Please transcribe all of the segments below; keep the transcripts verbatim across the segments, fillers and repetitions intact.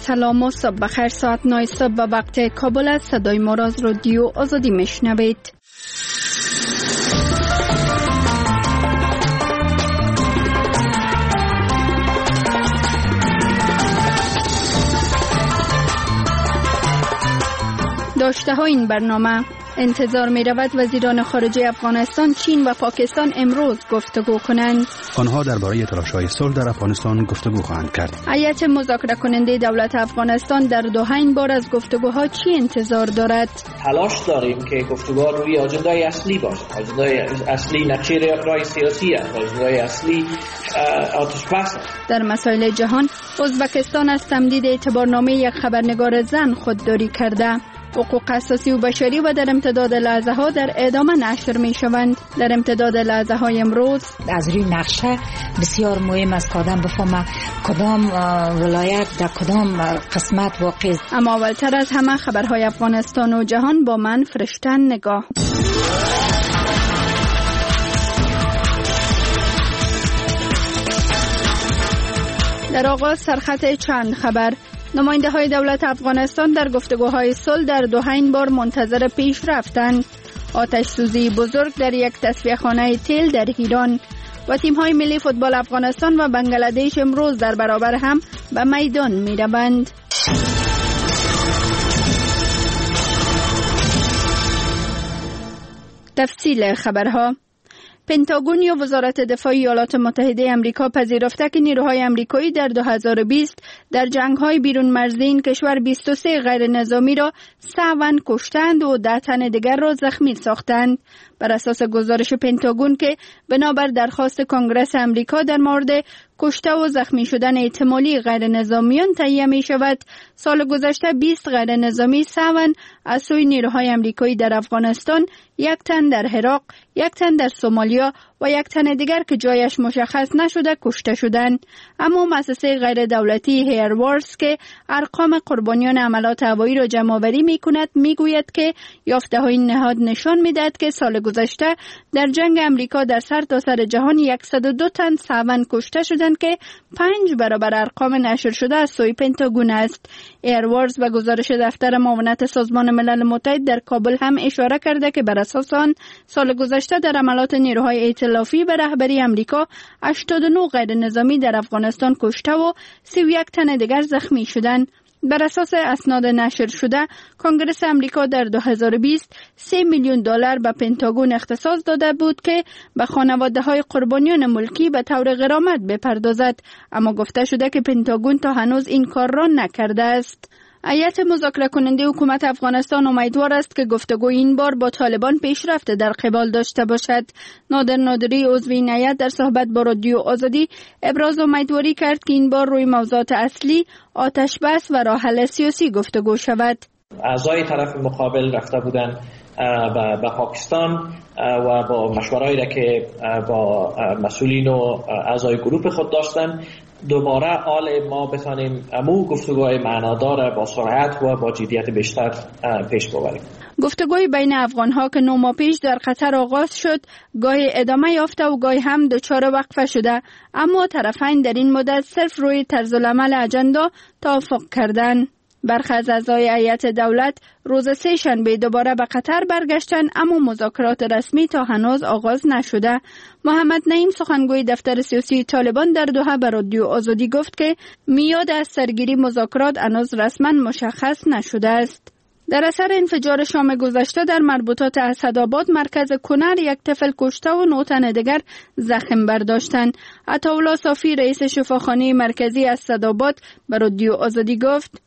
سلام و صبح بخیر. ساعت نه صبح به وقت کابل است. صدای ما را از رادیو آزادی میشنوید. داشته ها این برنامه: انتظار می رود وزیران خارجه افغانستان، چین و پاکستان امروز گفتگو کنند. آنها درباره تلاش‌های صلح در افغانستان گفتگو خواهند کرد. هیئت مذاکره کننده دولت افغانستان در دوحه این بار از گفتگوها چی انتظار دارد؟ تلاش داریم که گفتگوها روی اجندای اصلی باشه. اجندای اصلی نقشه رای سیاسی است. اجندای اصلی آتش بس است. در مسائل جهان، ازبکستان از تمدید اعتبارنامه یک خبرنگار زن خودداری کرده. حقوق اساسی و بشری و در امتداد لحظه ها در ادامه نشر می شوند. در امتداد لحظه های امروز از روی نقشه بسیار مهم است که آدم بفهمه کدام ولایت در کدام قسمت واقع است. اما اولتر از همه خبرهای افغانستان و جهان با من فرشتن نگاه. در آغاز سرخط چند خبر. نماینده های دولت افغانستان در گفتگوهای صلح در دوحه این بار منتظر پیشرفتند. آتش سوزی بزرگ در یک تصفیه خانه تیل در ایران و تیم های ملی فوتبال افغانستان و بنگلادش امروز در برابر هم به میدان می روند. تفصیل خبرها. پنتاگون یا وزارت دفاع ایالات متحده آمریکا پذیرفته که نیروهای آمریکایی در دو هزار و بیست در جنگ‌های بیرون مرزی این کشور بیست و سه غیر نظامی را سون کشتند و ده تن دیگر را زخمی ساختند. بر اساس گزارش پنتاگون که بنابر درخواست کنگره آمریکا در مورد کشته و زخمی شدن احتمالی غیر نظامیان تهیه می شود، سال گذشته بیست غیر نظامی سون از سوی نیروهای آمریکایی در افغانستان، یک تن در عراق، یک تن در سومالیا و یک تن دیگر که جایش مشخص نشده کشته شدند. اما مؤسسه غیر دولتی هیروارز که ارقام قربانیان عملات هوایی را جمع آوری می کند می گوید که یافته های نهاد نشان می دهد که سال گذشته در جنگ امریکا در سرتاسر سر جهان صد و دو تن سون کشته شدند که پنج برابر ارقام نشر شده از سوی پنتاگون است. هیروارز به گزارش دفتر معاونت سازمان ملل متحد در کابل هم اشاره کرده که بر اساس آن سال گذشته در عملات نیروهای ائتلافی به رهبری امریکا هشتاد و نه غیر نظامی در افغانستان کشته و سی و یک تن دیگر زخمی شدند. بر اساس اسناد نشر شده، کنگره آمریکا در دو هزار و بیست سه میلیون دلار به پنتاگون اختصاص داده بود که به خانواده های قربانیان ملکی به طور غرامت بپردازد، اما گفته شده که پنتاگون تا هنوز این کار را نکرده است. هیئت مذاکره کننده حکومت افغانستان امیدوار است که گفتگو این بار با طالبان پیشرفت در قبال داشته باشد. نادر نادری عضو این هیئت در صحبت با رادیو آزادی ابراز امیدواری کرد که این بار روی موضوعات اصلی آتش بس و راه حل سیاسی گفتگو شود. اعضای طرف مقابل رفته بودند به پاکستان و با مشوره‌ای که با مسئولین و اعضای گروه خود داشتند، دوباره آل ما بتانیم امو گفتگوهای معنادار با سرعت و با جدیت بیشتر پیش ببریم. گفتگوی بین افغان‌ها که نو ماه پیش در قطر آغاز شد، گاهی ادامه یافته و گاهی هم دچار وقفه شده، اما طرفین در این مدت صرف روی طرز العمل اجندا توافق کردند. برخی از اعضای هیئت دولت روز سه شنبه دوباره به قطر برگشتند، اما مذاکرات رسمی تا هنوز آغاز نشده. محمد نعیم سخنگوی دفتر سیاسی طالبان در دوحه به رادیو آزادی گفت که میاد از سرگیری مذاکرات هنوز رسما مشخص نشده است. در اثر انفجار شام گذشته در مربوطات اسدآباد مرکز کنر یک طفل کشته و نه تن دیگر زخم برداشتند. عطاالله صافی رئیس شفاخانه مرکزی اسدآباد به رادیو آزادی گفت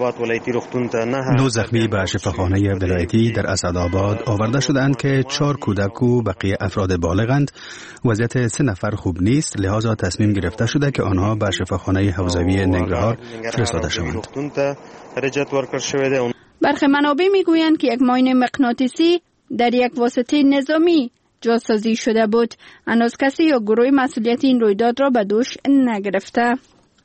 دو زخمی به شفاخانه ولایتی در اسدآباد آورده شدند که چهار کودک و بقیه افراد بالغند. وضعیت سه نفر خوب نیست، لذا تصمیم گرفته شده که آنها به شفاخانه حوزوی ننگرهار فرستاده شوند. برخی منابع میگویند که یک ماین مغناطیسی در یک واسطه نظامی جاسازی شده بود. هنوز کسی یا گروه مسئولیت این رویداد را به دوش نگرفته.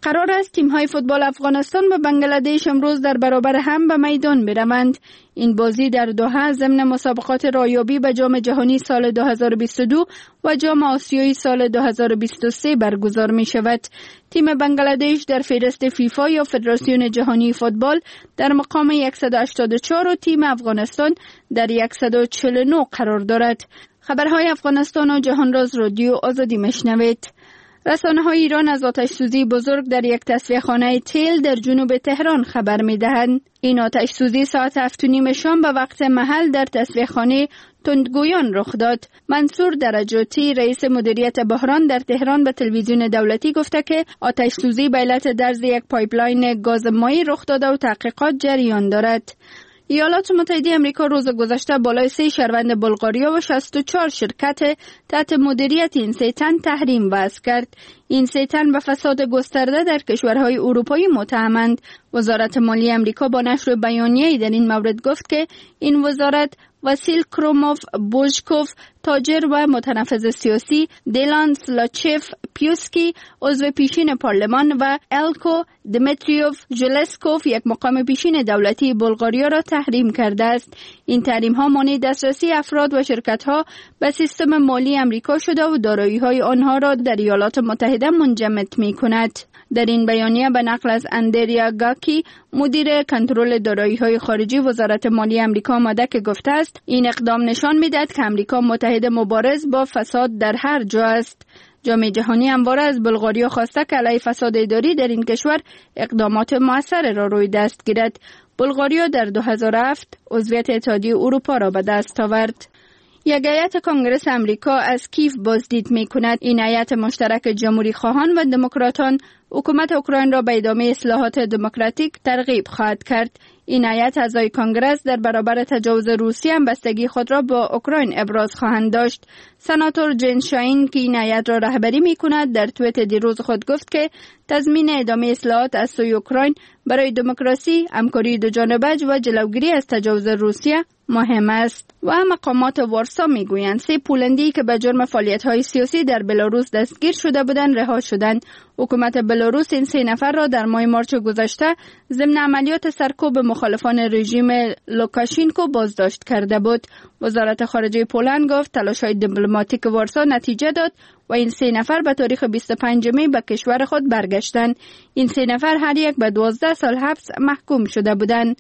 قرار است تیم‌های فوتبال افغانستان و بنگلادش امروز در برابر هم به میدان بروند. این بازی در دوحه ضمن مسابقات رایابی به جام جهانی سال دو هزار و بیست و دو و جام آسیایی سال دو هزار و بیست و سه برگزار می شود. تیم بنگلادش در فهرست فیفا یا فدراسیون جهانی فوتبال در مقام صد و هشتاد و چهار و تیم افغانستان در صد و چهل و نه قرار دارد. خبرهای افغانستان و جهانراز رادیو آزادی میشنوید. رسانه‌های ایران از آتش سوزی بزرگ در یک تصفیه‌خانه تیل در جنوب تهران خبر می‌دهند. این آتش سوزی ساعت هفت و نیم شام به وقت محل در تصفیه‌خانه تندگویان رخ داد. منصور درجاتی رئیس مدیریت بحران در تهران به تلویزیون دولتی گفته که آتش سوزی به علت درز یک پایپلاین گاز مایی رخ داده و تحقیقات جریان دارد. ایالات متحده آمریکا روز گذشته بالای سه شهروند بلغاریا و شصت و چهار شرکت تحت مدیریت این سه تن تحریم وضع کرد. این سه تن به فساد گسترده در کشورهای اروپایی متهمند. وزارت مالیه آمریکا با نشر بیانیه‌ای در این مورد گفت که این وزارت واسیل کروموف بوژکوف تاجر و متنفذ سیاسی، دیلان سلاچف پیوسکی عضو پیشین پارلمان و الکو دمیتریوف ژلسکوف یک مقام پیشین دولتی بلغاریا را تحریم کرده است. این تحریم ها مانع دسترسی افراد و شرکت ها به سیستم مالی آمریکا شده و دارایی های آنها را در ایالات متحده منجمد می کند. در این بیانیه به نقل از اندریا گاکی مدیر کنترل دارایی‌های خارجی وزارت مالیه آمریکا آمده که گفته است این اقدام نشان می‌دهد که آمریکا متحد مبارز با فساد در هر جا است. جام جهانی همواره از بلغاریا خواسته که علیه فساد اداری در این کشور اقدامات مؤثر را روی دست گیرد. بلغاریا در دو هزار و هفت عضویت اتحادیه اروپا را به دست آورد. یک هیئت کنگره آمریکا از کیف بازدید می‌کند. این هیئت مشترک جمهوری خواهان و دموکراتان حکومت اوکراین را به ادامه اصلاحات دموکراتیک ترغیب خواهد کرد. این هیئت اعضای کنگره در برابر تجاوز روسیه همبستگی خود را با اوکراین ابراز خواهند داشت. سناتور جین شاین که این هیئت را رهبری می‌کند در توییت دیروز خود گفت که تضمین ادامه اصلاحات از سوی اوکراین برای دموکراسی، همکاری دوجانبه و جلوگیری از تجاوز روسیه مهم است. و مقامات وارسا میگویند سه پولندی که به جرم فعالیت‌های سیاسی در بلاروس دستگیر شده بودند رها شدند. حکومت بلاروس این سه نفر را در ماه مارچ گذشته ضمن عملیات سرکوب مخالفان رژیم لوکاشینکو بازداشت کرده بود. وزارت خارجه پولند گفت تلاش‌های دیپلماتیک وارسا نتیجه داد و این سه نفر به تاریخ بیست و پنجم می به کشور خود برگشتند. این سه نفر هر یک به دوازده سال حبس محکوم شده بودند.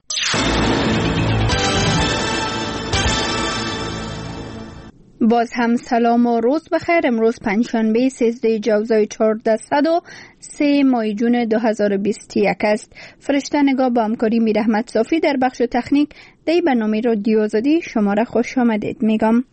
باز هم سلام و روز بخیر. امروز پنجشنبه سیزده جوزای چهاردهصد و سه ماه جون دو هزار و بیست و یک است. فرشته نگاه با همکاری میر احمد صافی در بخش تکنیک دی برنامه رادیو آزادی شما را خوش آمدید میگم.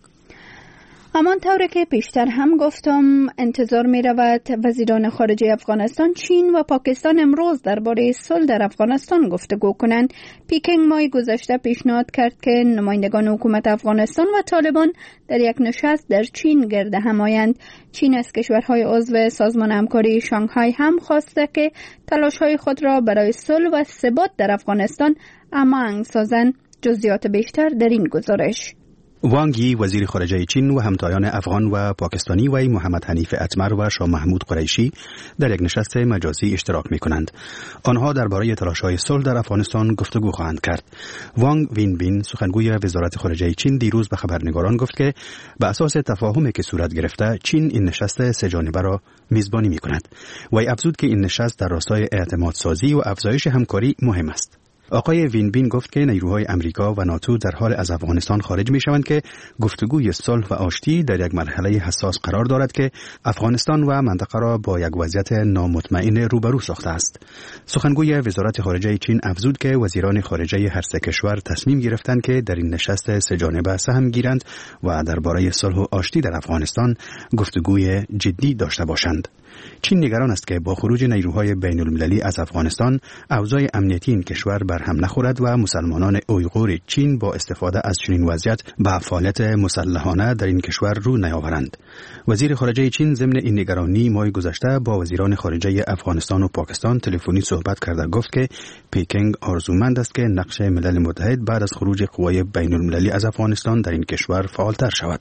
همان طور که پیشتر هم گفتم انتظار می رود وزیران خارجه افغانستان، چین و پاکستان امروز درباره صلح در افغانستان گفتگو کنند. پیکنگ ماه گذشته پیشنهاد کرد که نمایندگان حکومت افغانستان و طالبان در یک نشست در چین گرد هم آیند. چین از کشورهای عضو سازمان همکاری شانگهای هم خواسته که تلاش‌های خود را برای صلح و ثبات در افغانستان هماهنگ سازند. جزئیات بیشتر در این گزارش. وانگ یی وزیر خارجه چین و همتایان افغان و پاکستانی وی محمد حنیف اتمر و شاه محمود قریشی در یک نشست مجازی اشتراک می کنند. آنها درباره تلاش‌های صلح در افغانستان گفتگو خواهند کرد. وانگ وینبین سخنگوی وزارت خارجه چین دیروز به خبرنگاران گفت که به اساس تفاهمی که صورت گرفته چین این نشست سه جانبه را میزبانی می کند. وی افزود که این نشست در راستای اعتماد سازی و افزایش همکاری مهم است. آقای وینبین گفت که نیروهای امریکا و ناتو در حال از افغانستان خارج می شوند که گفتگوی صلح و آشتی در یک مرحله حساس قرار دارد که افغانستان و منطقه را با یک وضعیت نامطمئن روبرو ساخته است. سخنگوی وزارت خارجه چین افزود که وزیران خارجه هر سه کشور تصمیم گرفتند که در این نشست سه جانبه سهم گیرند و درباره صلح و آشتی در افغانستان گفتگوی جدی داشته باشند. چین نگران است که با خروج نیروهای بین المللی از افغانستان اوضاع امنیتی این کشور بر هم نخورد و مسلمانان اویغور چین با استفاده از چنین وضعیت به فعالیت مسلحانه در این کشور رو نیاورند. وزیر خارجه چین ضمن این نگرانی ماه گذشته با وزیران خارجه افغانستان و پاکستان تلفنی صحبت کرده گفت که پیکنگ آرزومند است که نقش ملل متحد بعد از خروج قوای بین المللی از افغانستان در این کشور فعالتر شود.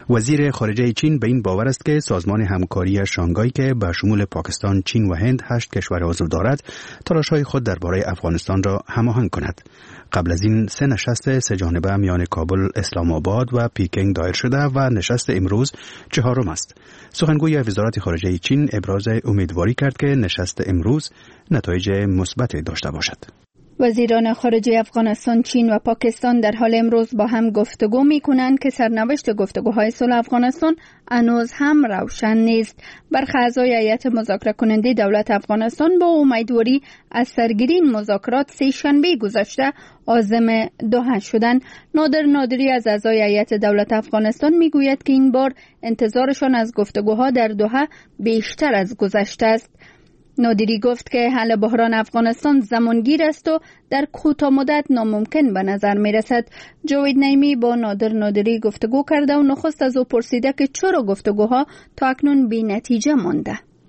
وزیر خارجه چین به این باور است که سازمان همکاری شانگهای که به شمول پاکستان، چین و هند هشت کشور عضو دارد، تلاش‌های خود درباره افغانستان را هماهنگ کند. قبل از این سه نشست سه جانبه میان کابل، اسلام آباد و پیکینگ دایر شده و نشست امروز چهارم است. سخنگوی وزارت خارجه چین ابراز امیدواری کرد که نشست امروز نتایج مثبت داشته باشد. وزیران خارجه افغانستان، چین و پاکستان در حال امروز با هم گفتگو می کنند که سرنوشت گفتگوهای صلح افغانستان هنوز هم روشن نیست. برخی اعضای هیئت مذاکره کننده دولت افغانستان با امیدواری از سرگیری این مذاکرات سه شنبه گذشته عازم دوحه شدند. نادر نادری از اعضای هیئت دولت افغانستان می گوید که این بار انتظارشان از گفتگوها در دوحه بیشتر از گذشته است. نادری گفت که حل بحران افغانستان زمانگیر است و در کوتاه مدت ناممکن به نظر می رسد. جاوید نعیمی با نادر نادری گفتگو کرده و نخست از او پرسیده که چرا گفتگوها تا اکنون بی نتیجه مانده.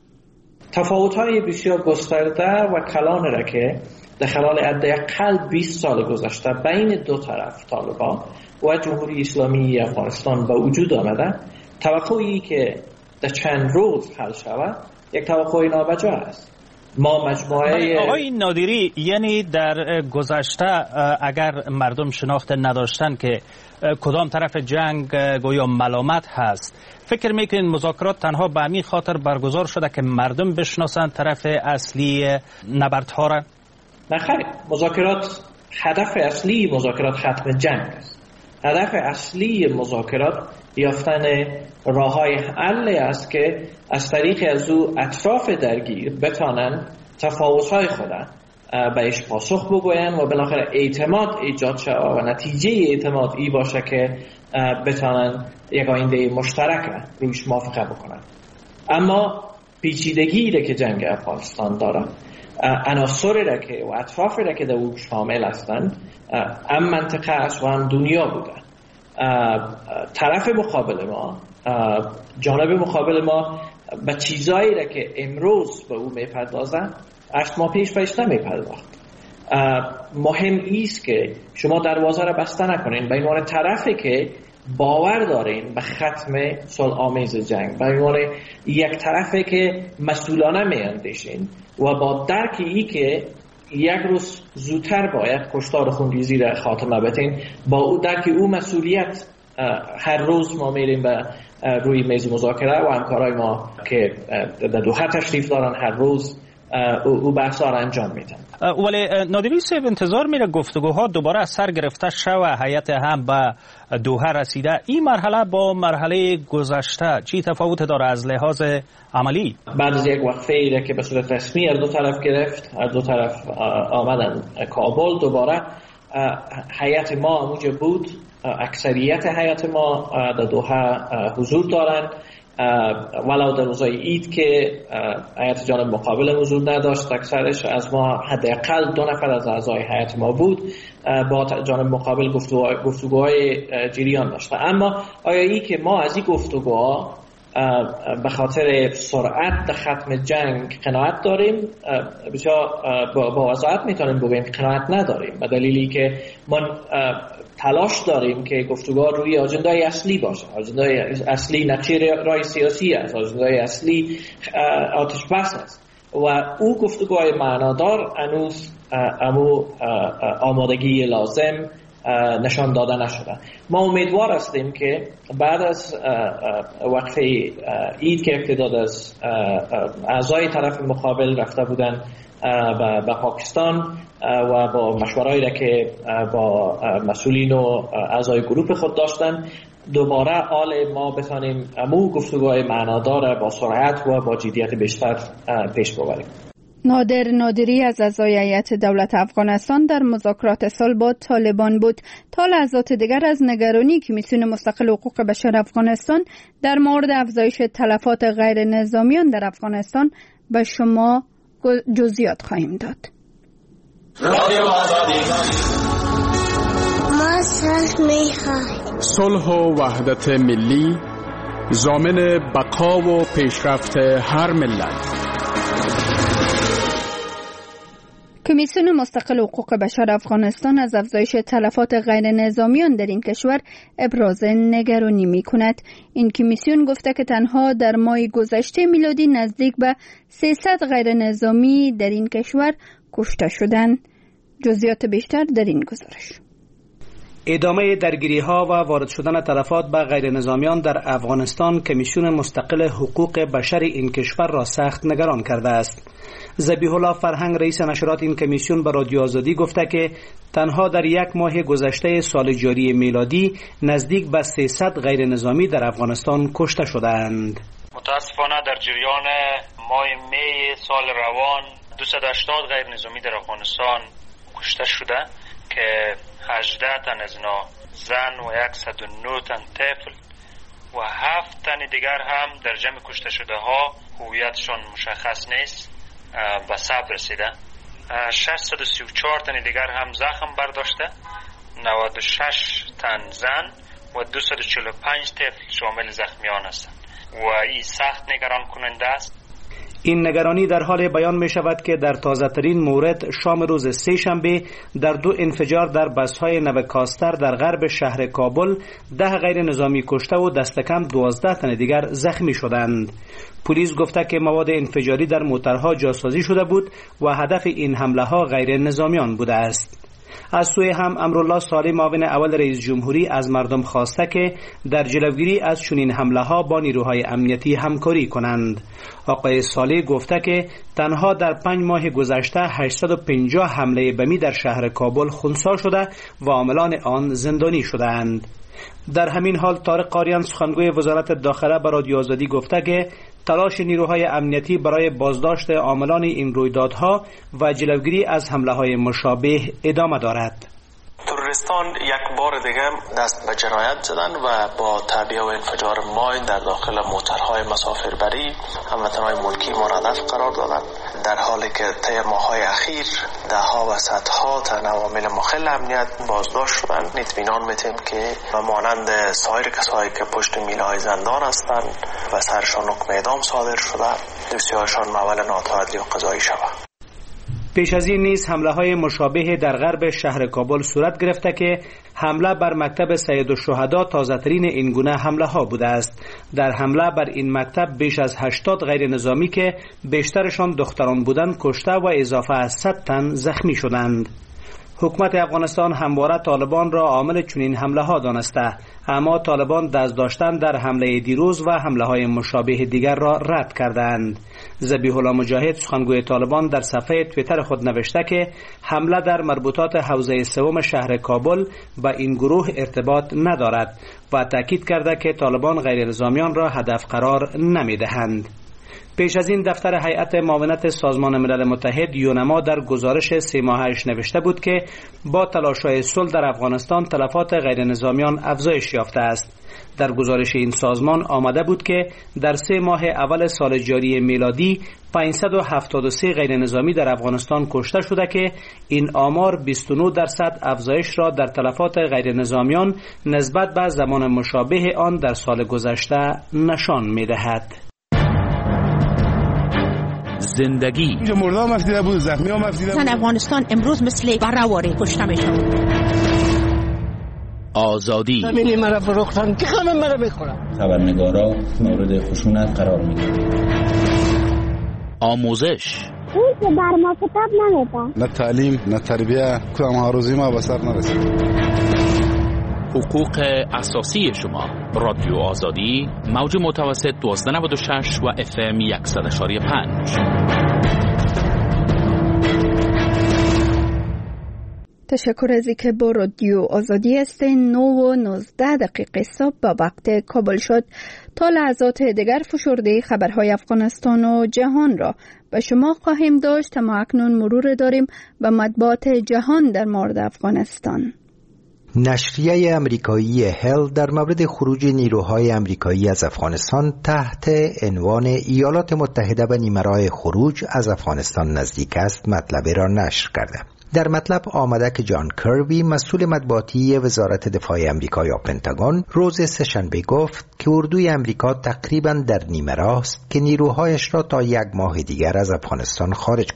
تفاوت‌های بسیار گسترده و کلان را که در خلال حداقل بیست سال گذشته بین دو طرف، طالبان و جمهوری اسلامی افغانستان، به وجود آمده، توقعی که در چند روز حل شود یک توقع نابجا است. ما مجموعه آقای نادری، یعنی در گذشته اگر مردم شناخت نداشتن که کدام طرف جنگ گویا ملامت هست، فکر میکنین مذاکرات تنها به همین خاطر برگزار شده که مردم بشناسن طرف اصلی نبردها را؟ نه خیر، مذاکرات هدف اصلی مذاکرات ختم جنگ است. هدف اصلی مذاکرات یافتن راه‌های حل است که از طریق از او اطراف درگیر بتانند تفاوت‌های خود بهش پاسخ بگویند و بالاخره اعتماد ایجاد شود و نتیجه اعتماد ای باشه که بتانند یک آینده مشترک رویش موافقه بکنند. اما پیچیدگی را که جنگ افغانستان دارد، عناصری را که و اطرافی را که در او شامل هستند، هم منطقه است و هم دنیا بودند. طرف مقابل ما، جانب مقابل ما به چیزایی را که امروز به او میپردازند هشت ماه پیش بهش نمیپرداخت. مهم ایست که شما دروازه را بسته نکنین به عنوان طرفی که باور دارین به ختم صلح آمیز جنگ، به عنوان یک طرفی که مسئولانه میاندیشین و با درک ای که یک روز زودتر باید کشتار خونریزی را خاتمه بدین، با او درک او مسئولیت هر روز ما میریم به روی میز مذاکره و همکارای ما که در دوحه تشریف دارن هر روز او بحثا را انجام میدن. ولی نادری صاحب، انتظار میره گفتگوها دوباره از سر گرفته شوه، هیئت هم به دوحه رسیده. این مرحله با مرحله گذشته چی تفاوت داره از لحاظ عملی؟ بعد از یک وقفه که به صورت رسمی هر دو طرف گرفت، هر دو طرف آمدن کابل، دوباره هیئت ما همونجا بود. اکثریت هیئت ما در دوحه حضور دارند، ولو در روزای عید که هیئت جانب مقابل حضور نداشت، اکثرش از ما حداقل دو نفر از اعضای هیئت ما بود، با جانب مقابل گفتگوهای جریان داشت. اما آیا ای که ما از این گفتگوها به خاطر سرعت ختم جنگ قناعت داریم؟ بسیار با وضاحت میتونیم بگوییم قناعت نداریم، به دلیلی که ما تلاش داریم که گفتگوها روی اجندای اصلی باشه. اجندای اصلی نقشه رای سیاسی است، اجندای اصلی آتش بس است و او گفتگوهای معنادار هنوز امو آمادگی لازم نشان داده نشده. ما امیدوار هستیم که بعد از وقفه عید که ابتدا از اعضای طرف مقابل رفته بودن به پاکستان و با مشوره‌ای را که با مسئولین و اعضای گروه خود داشتن، دوباره حال ما بتانیم امو گفتگوهای معنادار با سرعت و با جدیت بیشتر پیش ببریم. نادر نادری از اعضای هیئت دولت افغانستان در مذاکرات صلح با طالبان بود. تا لحظات دیگر از نگرانی کمیسیون مستقل حقوق بشر افغانستان در مورد افزایش تلفات غیر نظامیان در افغانستان به شما جزئیات خواهیم داد. ما صلح می‌خوایم. صلح و وحدت ملی ضامن بقا و پیشرفت هر ملت. کمیسیون مستقل حقوق بشر افغانستان از افزایش تلفات غیر نظامیان در این کشور ابراز نگرانی می کند. این کمیسیون گفته که تنها در ماه گذشته میلادی نزدیک به سیصد غیر نظامی در این کشور کشته شدند. جزئیات بیشتر در این گزارش. ادامه درگیری‌ها و وارد شدن تلفات به غیر نظامیان در افغانستان کمیسیون مستقل حقوق بشر این کشور را سخت نگران کرده است. ذبیح الله فرهنگ رئیس نشرات این کمیسیون به رادیو آزادی گفته که تنها در یک ماه گذشته سال جاری میلادی نزدیک به سیصد غیر نظامی در افغانستان کشته شدند. متاسفانه در جریان ماه می سال روان دویست و هشتاد غیر نظامی در افغانستان کشته شده که هجده تن از اینا زن و صد و نه تن طفل و هفت تن دیگر هم در جمع کشته شده ها هویتشان مشخص نیست به صبر رسیده. ششصد و سی و چهار تن دیگر هم زخم برداشته، نود و شش تن زن و دویست و چهل و پنج طفل شامل زخمیان هستند و این سخت نگران کننده است. این نگرانی در حال بیان می شود که در تازه ترین مورد شام روز سه شنبه در دو انفجار در بس‌های نوکاستر در غرب شهر کابل ده غیر نظامی کشته و دست کم دوازده تن دیگر زخمی شدند. پلیس گفته که مواد انفجاری در موترها جاسازی شده بود و هدف این حمله ها غیر نظامیان بوده است. از سوی هم امرالله صالح معاون اول رئیس جمهوری از مردم خواسته که در جلوگیری از چنین حمله ها با نیروهای امنیتی همکاری کنند. آقای صالح گفته که تنها در پنج ماه گذشته هشتصد و پنجاه حمله بمی در شهر کابل خنثی شده و عاملان آن زندانی شدند. در همین حال طارق قاریان سخنگوی وزارت داخله به رادیو آزادی گفته که تلاش نیروهای امنیتی برای بازداشت عاملان این رویدادها و جلوگیری از حمله‌های مشابه ادامه دارد. تروریستان یک بار دیگه دست به جنایت زدن و با تعبیه و انفجار ماین در داخل موترهای مسافربری هموطنهای ملکی ما را هدف قرار دادند، در حالی که طی ماه‌های اخیر ده ها و صدها تن عوامل مخل امنیت بازداشت شدند. اطمینان می‌دهیم که مانند سایر کسایی که پشت میله‌های زندان هستند و سرشان حکم اعدام صادر شده، بسیارشان محول ناتوانی و قضایی شود. پیش از این نیز حمله های مشابه در غرب شهر کابل صورت گرفته که حمله بر مکتب سید الشهدا تازه ترین این گونه حمله ها بوده است. در حمله بر این مکتب بیش از هشتاد غیر نظامی که بیشترشان دختران بودند کشته و اضافه از صد تن زخمی شدند. حکومت افغانستان همواره طالبان را عامل چنین حمله ها دانسته، اما طالبان دست داشتن در حمله دیروز و حمله های مشابه دیگر را رد کردند. ذبیح الله مجاهد سخنگوی طالبان در صفحه توییتر خود نوشته که حمله در مربوطات حوزه سوم شهر کابل با این گروه ارتباط ندارد و تاکید کرده که طالبان غیر نظامیان را هدف قرار نمیدهند. پیش از این دفتر هیئت معاونت سازمان ملل متحد یونما در گزارش سه ماهه‌اش نوشته بود که با تلاش‌های صلح در افغانستان تلفات غیر نظامیان افزایش یافته است. در گزارش این سازمان آمده بود که در سه ماه اول سال جاری میلادی پانصد و هفتاد و سه غیر نظامی در افغانستان کشته شده که این آمار بیست و نه درصد افزایش را در تلفات غیر نظامیان نسبت به زمان مشابه آن در سال گذشته نشان می‌دهد. زندگی مردم مفیده بود، زخمی ها مفیده بود. افغانستان امروز مثل برهواری کشته میشن. آزادی زمینی مرا فروختن که همه مرا بخورن. خبرنگارا مورد خشونت قرار میدن. آموزش اون که بر ما کتاب نمیدن. نه تعلیم نه تربیه کدام هاروزی ما به سر نرسید. حقوق اساسی شما. رادیو آزادی موج متوسط دوازده نود و شش و اف ام صد و پنج. تشکر از اینکه با رادیو آزادی هستین. نه و نوزده دقیقه صبح با وقت کابل شد. تا لحظات دیگر فشرده خبرهای افغانستان و جهان را به شما خواهیم داشت. ما اکنون مرور داریم به مطبوعات جهان در مورد افغانستان. نشریه امریکایی هل در مورد خروج نیروهای امریکایی از افغانستان تحت عنوان ایالات متحده به نیمه‌راه خروج از افغانستان نزدیک است مطلب را نشر کرده. در مطلب آمده که جان کربی مسئول مطبوعاتی وزارت دفاع امریکا یا پنتاگون روز سه‌شنبه گفت که اردوی امریکا تقریباً در نیمه راه است که نیروهایش را تا یک ماه دیگر از افغانستان خارج کند.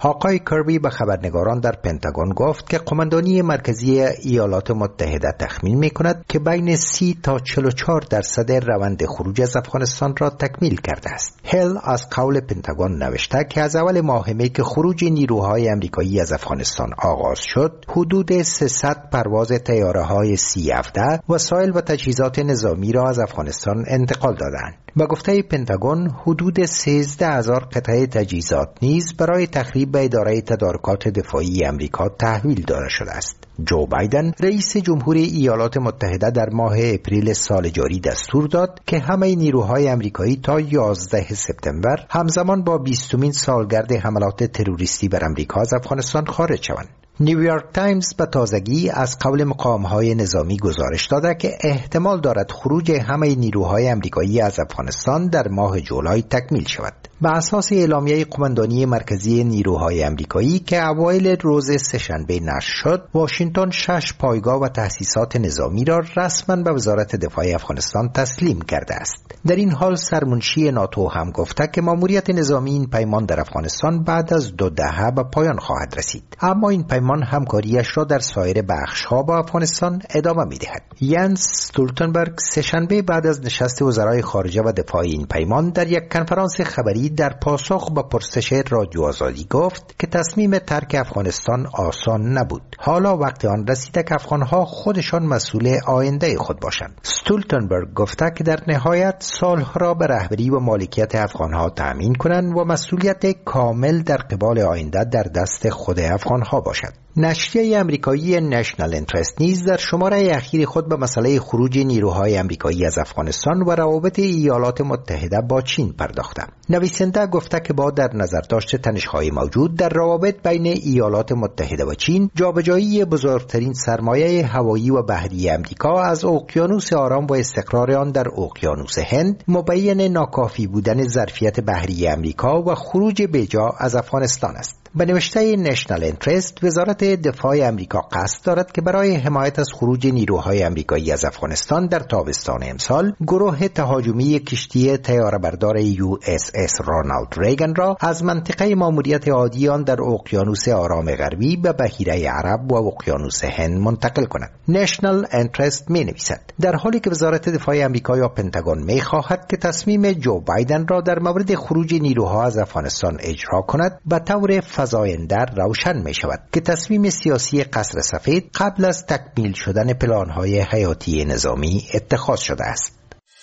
آقای کربی به خبرنگاران در پنتاگون گفت که قماندانی مرکزی ایالات متحده تخمین می‌کند که بین سی تا چهل و چهار درصد روند خروج از افغانستان را تکمیل کرده است. هل از قول پنتاگون نوشته که از اول ماه می که خروج نیروهای آمریکایی از افغانستان آغاز شد، حدود سیصد پرواز طیاره‌های سی هفده وسایل و تجهیزات نظامی را از افغانستان انتقال دادند. با گفته پنتاگون حدود سیزده هزار قطعه تجهیزات نیز برای تخریب به اداره تدارکات دفاعی امریکا تحویل داده شده است. جو بایدن رئیس جمهور ایالات متحده در ماه اپریل سال جاری دستور داد که همه نیروهای امریکایی تا یازده سپتامبر همزمان با بیستمین سالگرد حملات تروریستی بر امریکا از افغانستان خارج شوند. نیویورک تایمز به تازگی از قول مقام‌های نظامی گزارش داده که احتمال دارد خروج همه نیروهای آمریکایی از افغانستان در ماه جولای تکمیل شود. بر اساس اعلامیه قماندانی مرکزی نیروهای آمریکایی که اوایل روز سه‌شنبه نشر شد، واشنگتن شش پایگاه و تأسیسات نظامی را رسما به وزارت دفاع افغانستان تسلیم کرده است. در این حال سرمنشی ناتو هم گفته که ماموریت نظامی این پیمان در افغانستان بعد از دو دهه به پایان خواهد رسید، اما این پیمان همکاریش را در سایر بخش‌ها با افغانستان ادامه می‌دهد. یانس استولتنبرگ سه‌شنبه بعد از نشست وزرای خارجه و دفاع این پیمان در یک کنفرانس خبری در پاسخ به پرسش رادیو آزادی گفت که تصمیم ترک افغانستان آسان نبود. حالا وقت آن رسیده که افغان‌ها خودشان مسئول آینده خود باشند. استولتنبرگ گفته که در نهایت صلح را به رهبری و مالکیت افغان‌ها تأمین کنند و مسئولیت کامل در قبال آینده در دست خود افغان‌ها باشد. نشریه امریکایی نشنال انترست نیز در شماره اخیر خود به مسئله خروج نیروهای امریکایی از افغانستان و روابط ایالات متحده با چین پرداخته. نویسنده گفته که با در نظر داشت تنش‌های موجود در روابط بین ایالات متحده و چین، جابجایی بزرگترین سرمایه هوایی و بحری امریکا از اقیانوس آرام و استقرار آن در اقیانوس هند مبین ناکافی بودن ظرفیت بحری امریکا و خروج بیجا از افغانستان است. به نوشته نشنال انترست، وزارت دفاع امریکا قصد دارد که برای حمایت از خروج نیروهای امریکایی از افغانستان در تابستان امسال گروه تهاجمی کشتی طیاره‌بردار یو اس اس رونالد ریگن را از منطقه ماموریت عادی آن در اقیانوس آرام غربی به بحیره عرب و اقیانوس هند منتقل کند. نشنال انترست می نویسد در حالی که وزارت دفاع امریکا یا پنتاگون می خواهد که تصمیم جو بایدن را در مورد خروج نیروها از افغانستان اجرا کند، به طور فزاینده روشن می شود که تصمیم سیاسی قصر سفید قبل از تکمیل شدن پلان‌های حیاتی نظامی اتخاذ شده است.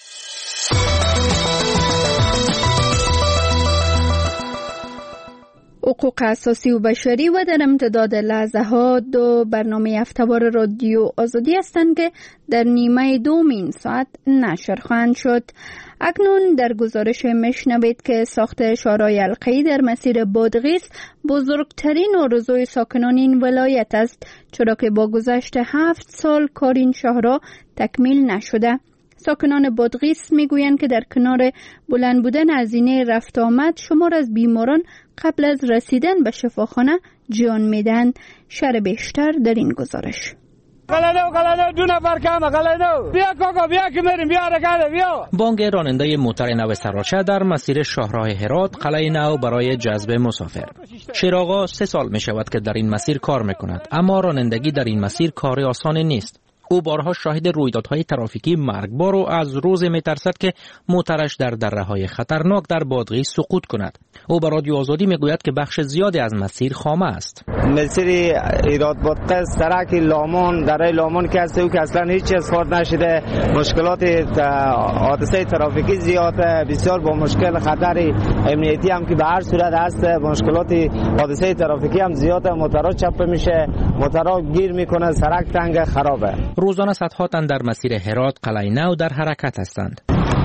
حقوق اساسی و بشری و در امتداد لحظه ها دو برنامه هفته‌وار رادیو آزادی هستند که در نیمه دوم این ساعت نشر خواهند شد. اکنون در گزارش میشنوید که ساخت شورای القی در مسیر بادغیس بزرگترین آرزوی ساکنان این ولایت است، چرا که با گذشت هفت سال کار این شاهراه تکمیل نشده. ساکنان بادغیس میگویند که در کنار بلند بودن هزینه رفت آمد، شمار از بیماران قبل از رسیدن به شفاخانه جان میدن. شرح بیشتر در این گزارش. قلنو قلنو دو نفر کمه قلنو بیا کاکا بیا که میریم بیا رگاله بیا. بانگ راننده موتر نو سراچه در مسیر شاهراه هرات قلعه نو برای جذب مسافر. شیراغا سه سال می شود که در این مسیر کار می کند، اما رانندگی در این مسیر کار آسان نیست. او بارها شاهد رویدادهای ترافیکی مرگبار و از روز میترسد که موترش در دره‌های خطرناک در بادغیس سقوط کند. او به رادیو آزادی میگوید که بخش زیادی از مسیر خامه است. مسیر ایراد بادغیس سرک لامان دره لامان که است او که اصلا هیچ چیز خورد نشده، مشکلات حادثه ترافیکی زیاد، بسیار با مشکل خطر امنیتی هم که به هر صورت هست، مشکلات حادثه ترافیکی هم زیاد، موترها چپ میشه، موترها گیر میکنه، سرک تنگ خرابه. روزانه صدها تن در مسیر هرات قلعه نو در حرکت هستند.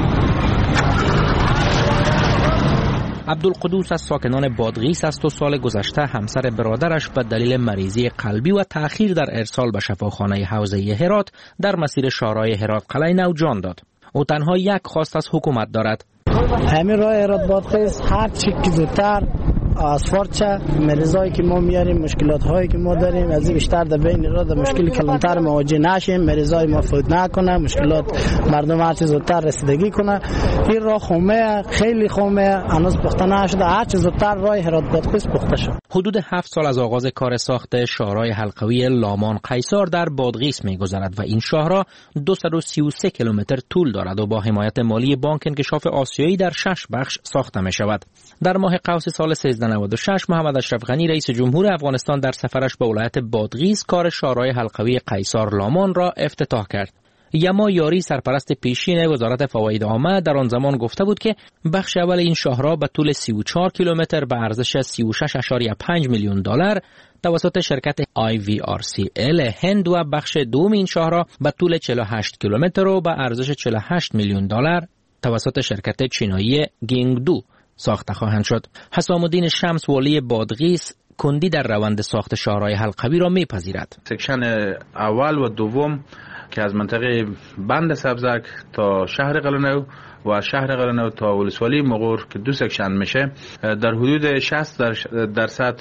عبدالقدوس از ساکنان بادغیس است و سال گذشته همسر برادرش به دلیل مریضی قلبی و تأخیر در ارسال به شفاخانه حوزه هرات در مسیر شاهراه هرات قلعه نو جان داد. او تنها یک خواست از حکومت دارد. همین راه هرات بادغیس هر چی که زودتر اسفارت چه مریضایی که ما میاریم مشکلات هایی که ما داریم از بیشتر در بین را در مشکل کلانتر مواجه نشیم، مریضای ما فوت نکنه، مشکلات مردم هر چیز زودتر رسیدگی کنه. این راه خومه خیلی خومه هنوز پخته نشده، هر چیز زودتر راه هرات بادغیس پخته شد. حدود هفت سال از آغاز کار ساخت شاهراه حلقوی لامان قیصار در بادغیس می‌گذرد و این شاهراه دویست و سی و سه کیلومتر طول دارد و با حمایت مالی بانک انکشاف آسیایی در شش بخش ساخته می‌شود. در ماه قوس سال سیزده نود و شش محمد اشرف غنی رئیس جمهور افغانستان در سفرش به ولایت بادغیس کار شاهراه حلقوی قیصار لامان را افتتاح کرد. یما یاری سرپرست پیشین وزارت فواید عامه در آن زمان گفته بود که بخش اول این شاهراه به طول سی و چهار کیلومتر به ارزش سی و شش ممیز پنج میلیون دلار توسط شرکت آی وی آر سی ال هند و بخش دوم این شاهراه به طول چهل و هشت کیلومتر و به ارزش چهل و هشت میلیون دلار توسط شرکت چینایی گینگدو ساخته خواهند شد. حسام الدین شمس والی بادغیس کندی در روند ساخت شاهراه حلقوی را میپذیرد. سکشن اول و دوم که از منطقه بند سبزک تا شهر قلنو و از شهر قلنو تا ولسوالی مغور که دو سکشن میشه در حدود شصت درصد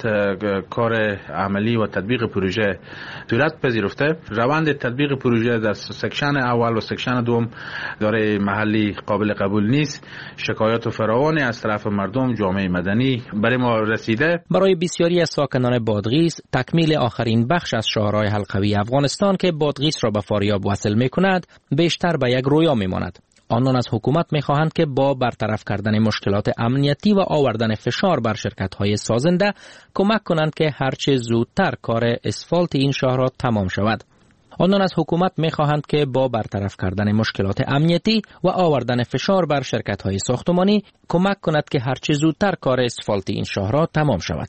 کار عملی و تطبیق پروژه صورت پذیرفته. روند تطبیق پروژه در سکشن اول و سکشن دوم داره محلی قابل قبول نیست. شکایات فراوانی از طرف مردم جامعه مدنی برای ما رسیده. برای بسیاری از ساکنان بادغیس تکمیل آخرین بخش از شاهراه حلقوی افغانستان که بادغیس را به فاریاب وصل میکند بیشتر به یک رویا میماند. آنان از حکومت می‌خواهند که با برطرف کردن مشکلات امنیتی و آوردن فشار بر شرکت‌های سازنده کمک کنند که هرچه زودتر کار اسفالت این شاهراه تمام شود. آنان از حکومت می‌خواهند که با برطرف کردن مشکلات امنیتی و آوردن فشار بر شرکت‌های ساختمانی کمک کند که هرچه زودتر کار اسفالت این شاهراه تمام شود.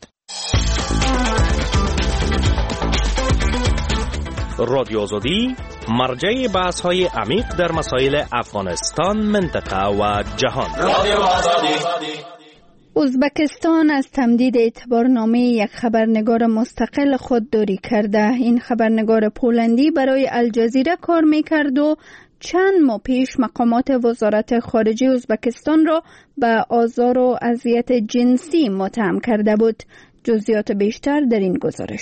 رادیو آزادی مرجع بحث‌های عمیق در مسائل افغانستان، منطقه و جهان. رادیو آزادی. ازبکستان از تمدید اعتبارنامه یک خبرنگار مستقل خودداری کرده. این خبرنگار پولندی برای الجزیره کار می‌کرد و چند ماه پیش مقامات وزارت خارجه ازبکستان را به آزار و اذیت جنسی متهم کرده بود. جزئیات بیشتر در این گزارش.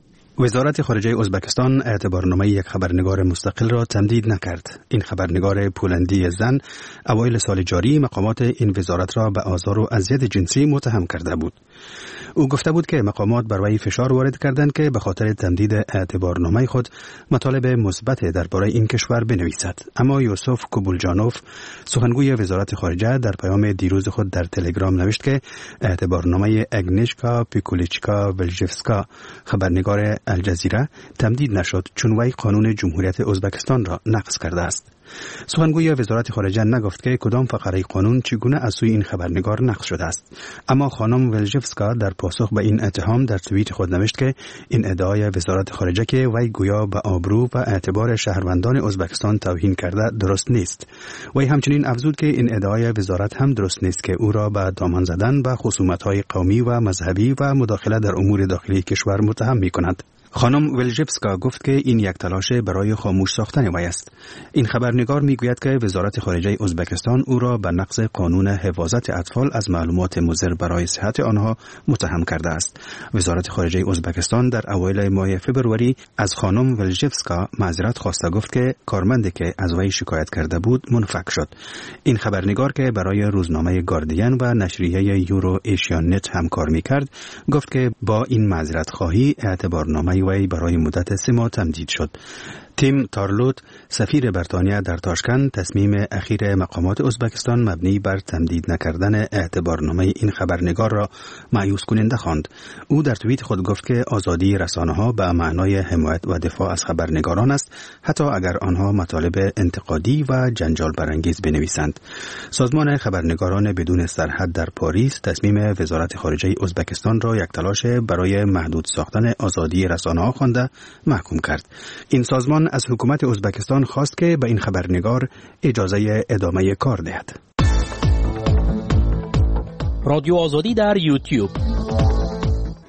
وزارت خارجه ازبکستان اعتبارنامه یک خبرنگار مستقل را تمدید نکرد. این خبرنگار پولندی زن اوایل سال جاری مقامات این وزارت را به آزار و اذیت جنسی متهم کرده بود. او گفته بود که مقامات بر وی فشار وارد کردند که به خاطر تمدید اعتبارنامه خود مطالب مثبت درباره این کشور بنویسد. اما یوسف کوبولجانوف سخنگوی وزارت خارجه در پیام دیروز خود در تلگرام نوشت که اعتبارنامه اگنیشکا پیکولیچکا ولژفسکا خبرنگار الجزیره تمدید نشد چون وی قانون جمهوریت ازبکستان را نقض کرده است. سخنگوی وزارت خارجه نگفت که کدام فقره قانون چگونه از سوی این خبرنگار نقض شده است. اما خانم ولژفسکا در پاسخ به این اتهام در توییت خود نوشت که این ادعای وزارت خارجه که وی گویا به آبرو و اعتبار شهروندان ازبکستان توهین کرده درست نیست. وی همچنین افزود که این ادعای وزارت هم درست نیست که او را به دامن زدن به خصومت‌های قومی و مذهبی و مداخله در امور داخلی کشور متهم می‌کند. خانم ولژفسکا گفت که این یک تلاش برای خاموش ساختن وی است. این خبرنگار میگوید که وزارت خارجه ازبکستان او را به نقض قانون حفاظت اطفال از معلومات مضر برای صحت آنها متهم کرده است. وزارت خارجه ازبکستان در اوایل ماه فوریه از خانم ولژفسکا معذرت خواسته گفت که کارمندی که از وی شکایت کرده بود منفک شد. این خبرنگار که برای روزنامه گاردین و نشریه یورو ایشیا نت همکار میکرد گفت که با این معذرت خواهی اعتبارنامه وی برای مدت سه ماه تمدید شد. تیم تارلوت سفیر بریتانیا در تاشکند تصمیم اخیر مقامات ازبکستان مبنی بر تمدید نکردن اعتبارنامه این خبرنگار را مایوس کننده خواند. او در توییت خود گفت که آزادی رسانه‌ها به معنای حمایت و دفاع از خبرنگاران است، حتی اگر آنها مطالب انتقادی و جنجال برانگیز بنویسند. سازمان خبرنگاران بدون سرحد در پاریس تصمیم وزارت خارجه ازبکستان را یک تلاش برای محدود ساختن آزادی رسانه‌ها خوانده محکوم کرد. این سازمان از حکومت ازبکستان خواست که به این خبرنگار اجازه ادامه کار دهد. رادیو آزادی در یوتیوب.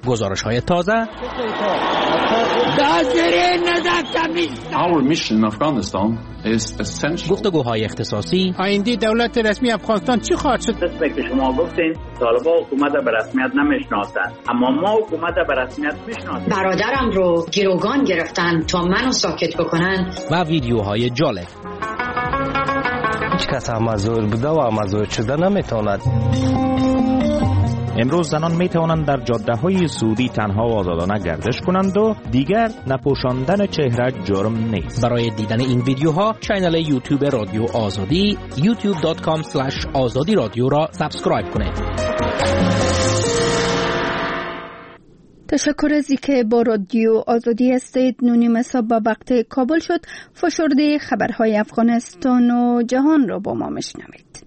گزارش های تازه، گفتگوهای اختصاصی، آینده دولت رسمی افغانستان چی خواهد شد؟ قسمی که شما گفتین طالبان حکومت به رسمیت نمیشناسند، اما ما حکومت به رسمیت میشناسیم. برادرم رو گروگان گرفتن تا منو ساکت بکنن. و ویدیوهای جالب. هیچ کس امازور بوده و امازور شده نمیتواند. امروز زنان می توانند در جاده های سعودی تنها و آزادانه گردش کنند و دیگر نپوشاندن چهره جرم نیست. برای دیدن این ویدیوها کانال یوتیوب رادیو آزادی یوتیوب دات کام اسلش آزادی رادیو را سابسکرایب کنید. تشکر از اینکه با رادیو آزادی هستید. نونیم صبح با وقت کابل شد. فشرده خبرهای افغانستان و جهان را با ما مشنوید.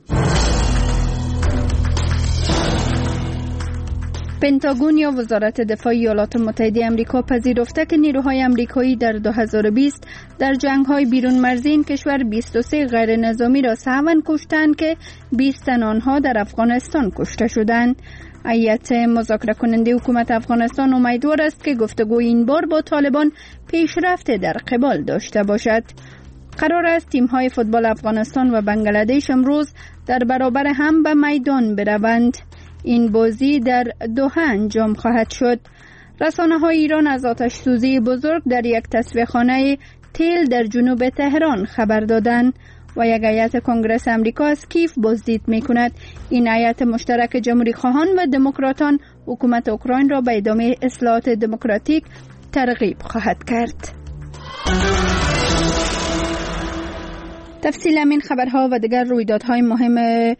پنتاگون یا وزارت دفاع ایالات متحده آمریکا پذیرفته که نیروهای آمریکایی در دو هزار و بیست در جنگ‌های بیرون مرزی این کشور بیست و سه غیر نظامی را سهواً کشتند که بیست تن آنها در افغانستان کشته شدند. هیئت مذاکره کننده حکومت افغانستان امیدوار است که گفتگو این بار با طالبان پیشرفت در قبال داشته باشد. قرار است تیم‌های فوتبال افغانستان و بنگلادش امروز در برابر هم به میدان بروند. این بازی در دوحه انجام خواهد شد. رسانه‌های ایران از آتش سوزی بزرگ در یک تصفیه‌خانه تیل در جنوب تهران خبر دادند و یک هیئت کنگره آمریکا از کیف بازدید می‌کند. این هیئت مشترک جمهوری خواهان و دموکراتان حکومت اوکراین را به ادامه اصلاحات دموکراتیک ترغیب خواهد کرد. تفصیل همین خبرها و دیگر رویدادهای مهم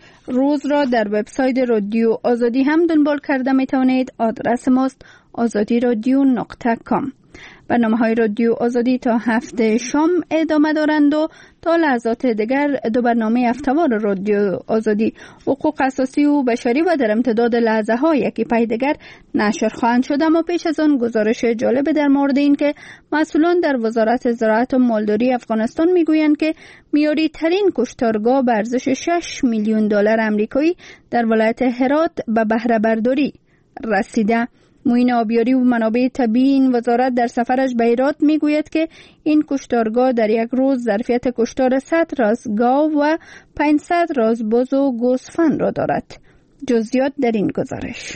روز را در وبسایت رادیو آزادی هم دنبال کرده می توانید. آدرس ماست آزادی رادیو نقطه کام. برنامه‌های رادیو آزادی تا هفته شام ادامه دارند و تا لحظات دیگر دو برنامه هفته‌وار رادیو آزادی حقوق اساسی و بشری و در امتداد لحظه‌های یکی پی دیگر نشر خواهند شد. اما پیش از آن گزارش جالب در مورد این که مسئولان در وزارت زراعت و مالداری افغانستان میگویند که معیاری ترین کشتارگاه به ارزش شش میلیون دلار آمریکایی در ولایت هرات به بهره برداری رسیده. معین آبیاری و منابع طبیعی این وزارت در سفرش به هرات میگوید که این کشتارگاه در یک روز ظرفیت کشتار صد راس گاو و پانصد راس بز و گوسفند را دارد. جزئیات در این گزارش.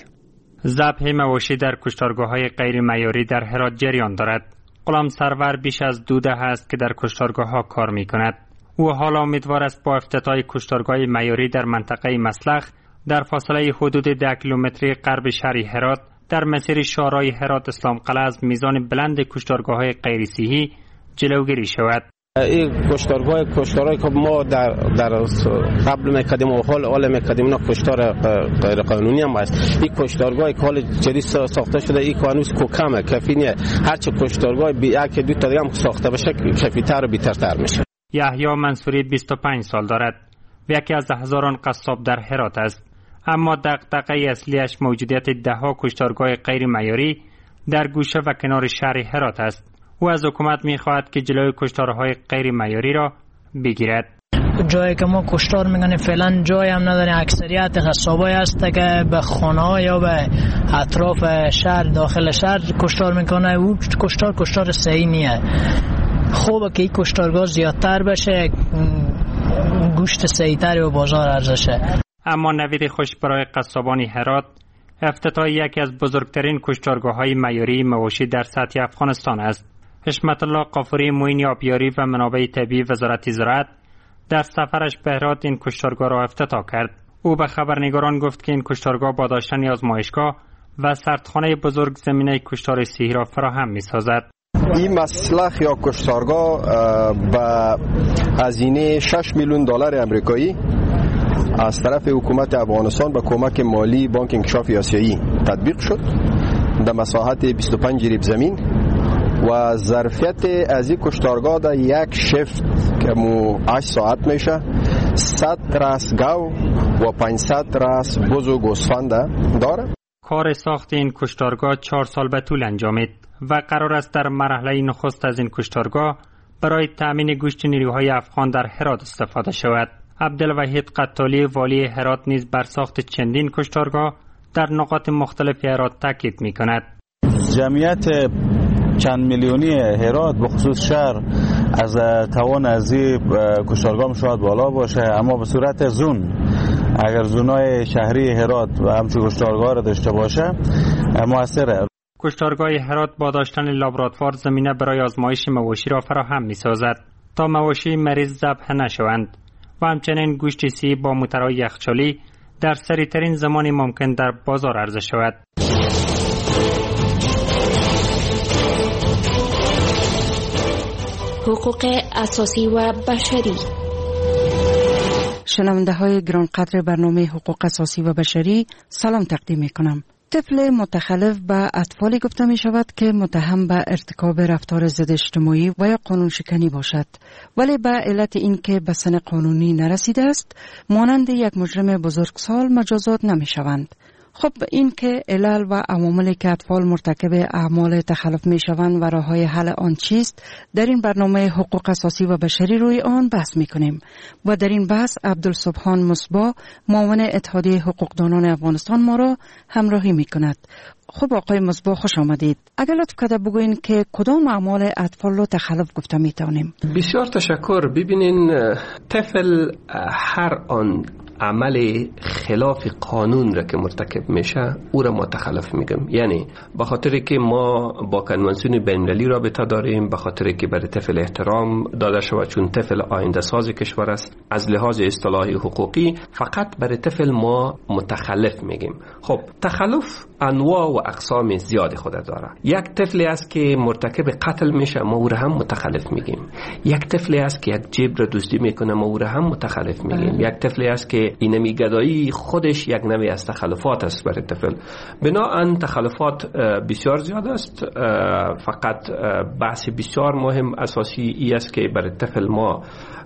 ذبح مواشی در کشتارگاه‌های غیر معیاری در هرات جریان دارد. غلام سرور بیش از دو دهه است که در کشتارگاه‌ها کار می‌کند. او حالا امیدوار است با افتتاح کشتارگاه معیاری در منطقه مسلخ در فاصله حدود ده کیلومتری غرب شهر هرات در مسیر شورای هرات اسلام قلعه از میزان بلند کشتارگاه‌های غیر صحی جلوگیری شود. این کشتارگاه کشتارهایی که ما در در قبل می‌کردیم و حال حال می‌کردیم اینا کشتار غیر قانونی هم است. این کشتارگاه که حال جدید ساخته شده این قانونی که کمه کافی نه. هر چه کشتارگاه بی یک دو تا دیگه هم ساخته بشه کافی‌تر و بهترتر میشه. یحیی منصوری بیست و پنج سال دارد و یکی از هزاران قصاب در هرات است. اما دغدغه اصلیش موجودیت ده‌ها کشتارگاه غیر معیاری در گوشه و کنار شهر هرات است. او از حکومت می‌خواهد که جلوی کشتارهای غیر معیاری را بگیرد. جایی که ما کشتار می‌کنیم فعلا جایی هم نداریم. اکثریت قصابای هست که به خانه‌ها یا به اطراف شهر داخل شهر کشتار می‌کنه. او کشتار کشتار صحیح نیست. خوبه که این کشتارگاه زیادتر بشه، گوشت صحیح‌تر و بازار ارزشه. اما نوید خوش برای قصابان هرات افتتاح یکی از بزرگترین کشتارگاه‌های معیاری مواشی در سطح افغانستان است. حشمت الله قافوری معین آبیاری و منابع طبیعی وزارت زراعت در سفرش به هرات این کشتارگاه را افتتاح کرد. او به خبرنگاران گفت که این کشتارگاه با داشتن آزمایشگاه و سردخانه بزرگ زمینه کشتار صحی را فراهم می‌سازد. این مسلخ یا کشتارگاه به هزینه شش میلیون دلار آمریکایی از طرف حکومت افغانستان با کمک مالی بانک انکشاف آسیایی تطبیق شد در مساحت بیست و پنج ریب زمین و ظرفیت از این کشتارگاه در یک شفت که مو هشت ساعت میشه صد راس گاو و پانصد راس بز و گوسفند داره. کار ساخت این کشتارگاه چهار سال به طول انجامید و قرار است در مرحله نخست از این کشتارگاه برای تأمین گوشت نیروهای افغان در هرات استفاده شود. عبدالوحید قطالی والی هرات نیز بر ساخت چندین کشتارگاه در نقاط مختلف هرات تاکید می کند. جمعیت چند میلیونی هرات به خصوص شهر از توان ازی کشتارگاه شاید بالا باشه، اما به صورت زون اگر زونای شهری هرات و همچون کشتارگاه را داشته باشه موثره. کشتارگاه هرات با داشتن لابراتوار زمینه برای آزمایش مواشی را فراهم می سازد تا مواشی مریض ذبح نشوند و همچنین گوشت سی با موترهای یخچالی در سریعترین زمان ممکن در بازار عرضه شود. حقوق اساسی و بشری. شنونده های گرانقدر برنامه حقوق اساسی و بشری، سلام تقدیم می کنم. طفل متخلف به اطفالی گفته می شود که متهم به ارتکاب رفتار ضد اجتماعی و یا قانون شکنی باشد، ولی به علت اینکه به سن قانونی نرسیده است مانند یک مجرم بزرگسال مجازات نمی شوند. خب این که علل و عواملی که اطفال مرتکب اعمال تخلف می شوند و راه‌های حل آن چیست، در این برنامه حقوق اساسی و بشری روی آن بحث می کنیم و در این بحث عبدالسبحان مصباح معاون اتحادیه حقوقدانان افغانستان ما را همراهی می کند. خب آقای مصباح خوش آمدید. اگر لطف کرده بگوین که کدام اعمال اطفال رو تخلف گفته می توانیم؟ بسیار تشکر. ببینین طفل هر آن عمل خلاف قانون را که مرتکب میشه او را ما تخلف میگم. یعنی به خاطر که ما با کنوانسیون بین‌المللی رابطه داریم، به خاطر که برای طفل احترام داده شود چون طفل آینده ساز کشور است، از لحاظ اصطلاحی حقوقی فقط برای طفل ما متخلف میگیم. خب تخلف انواع و اقسام زیادی خود داره. یک طفلی است که مرتکب قتل میشه، ما او را هم متخلف میگیم. یک طفلی است که یک جیب را دزدی میکنه، ما او را هم متخلف میگیم. یک طفلی است که اینمی گدایی خودش یک نوع از تخلفات است برای طفل. بنابراین تخلفات بسیار زیاد است. فقط بحث بسیار مهم اساسی ای است که برای طفل ما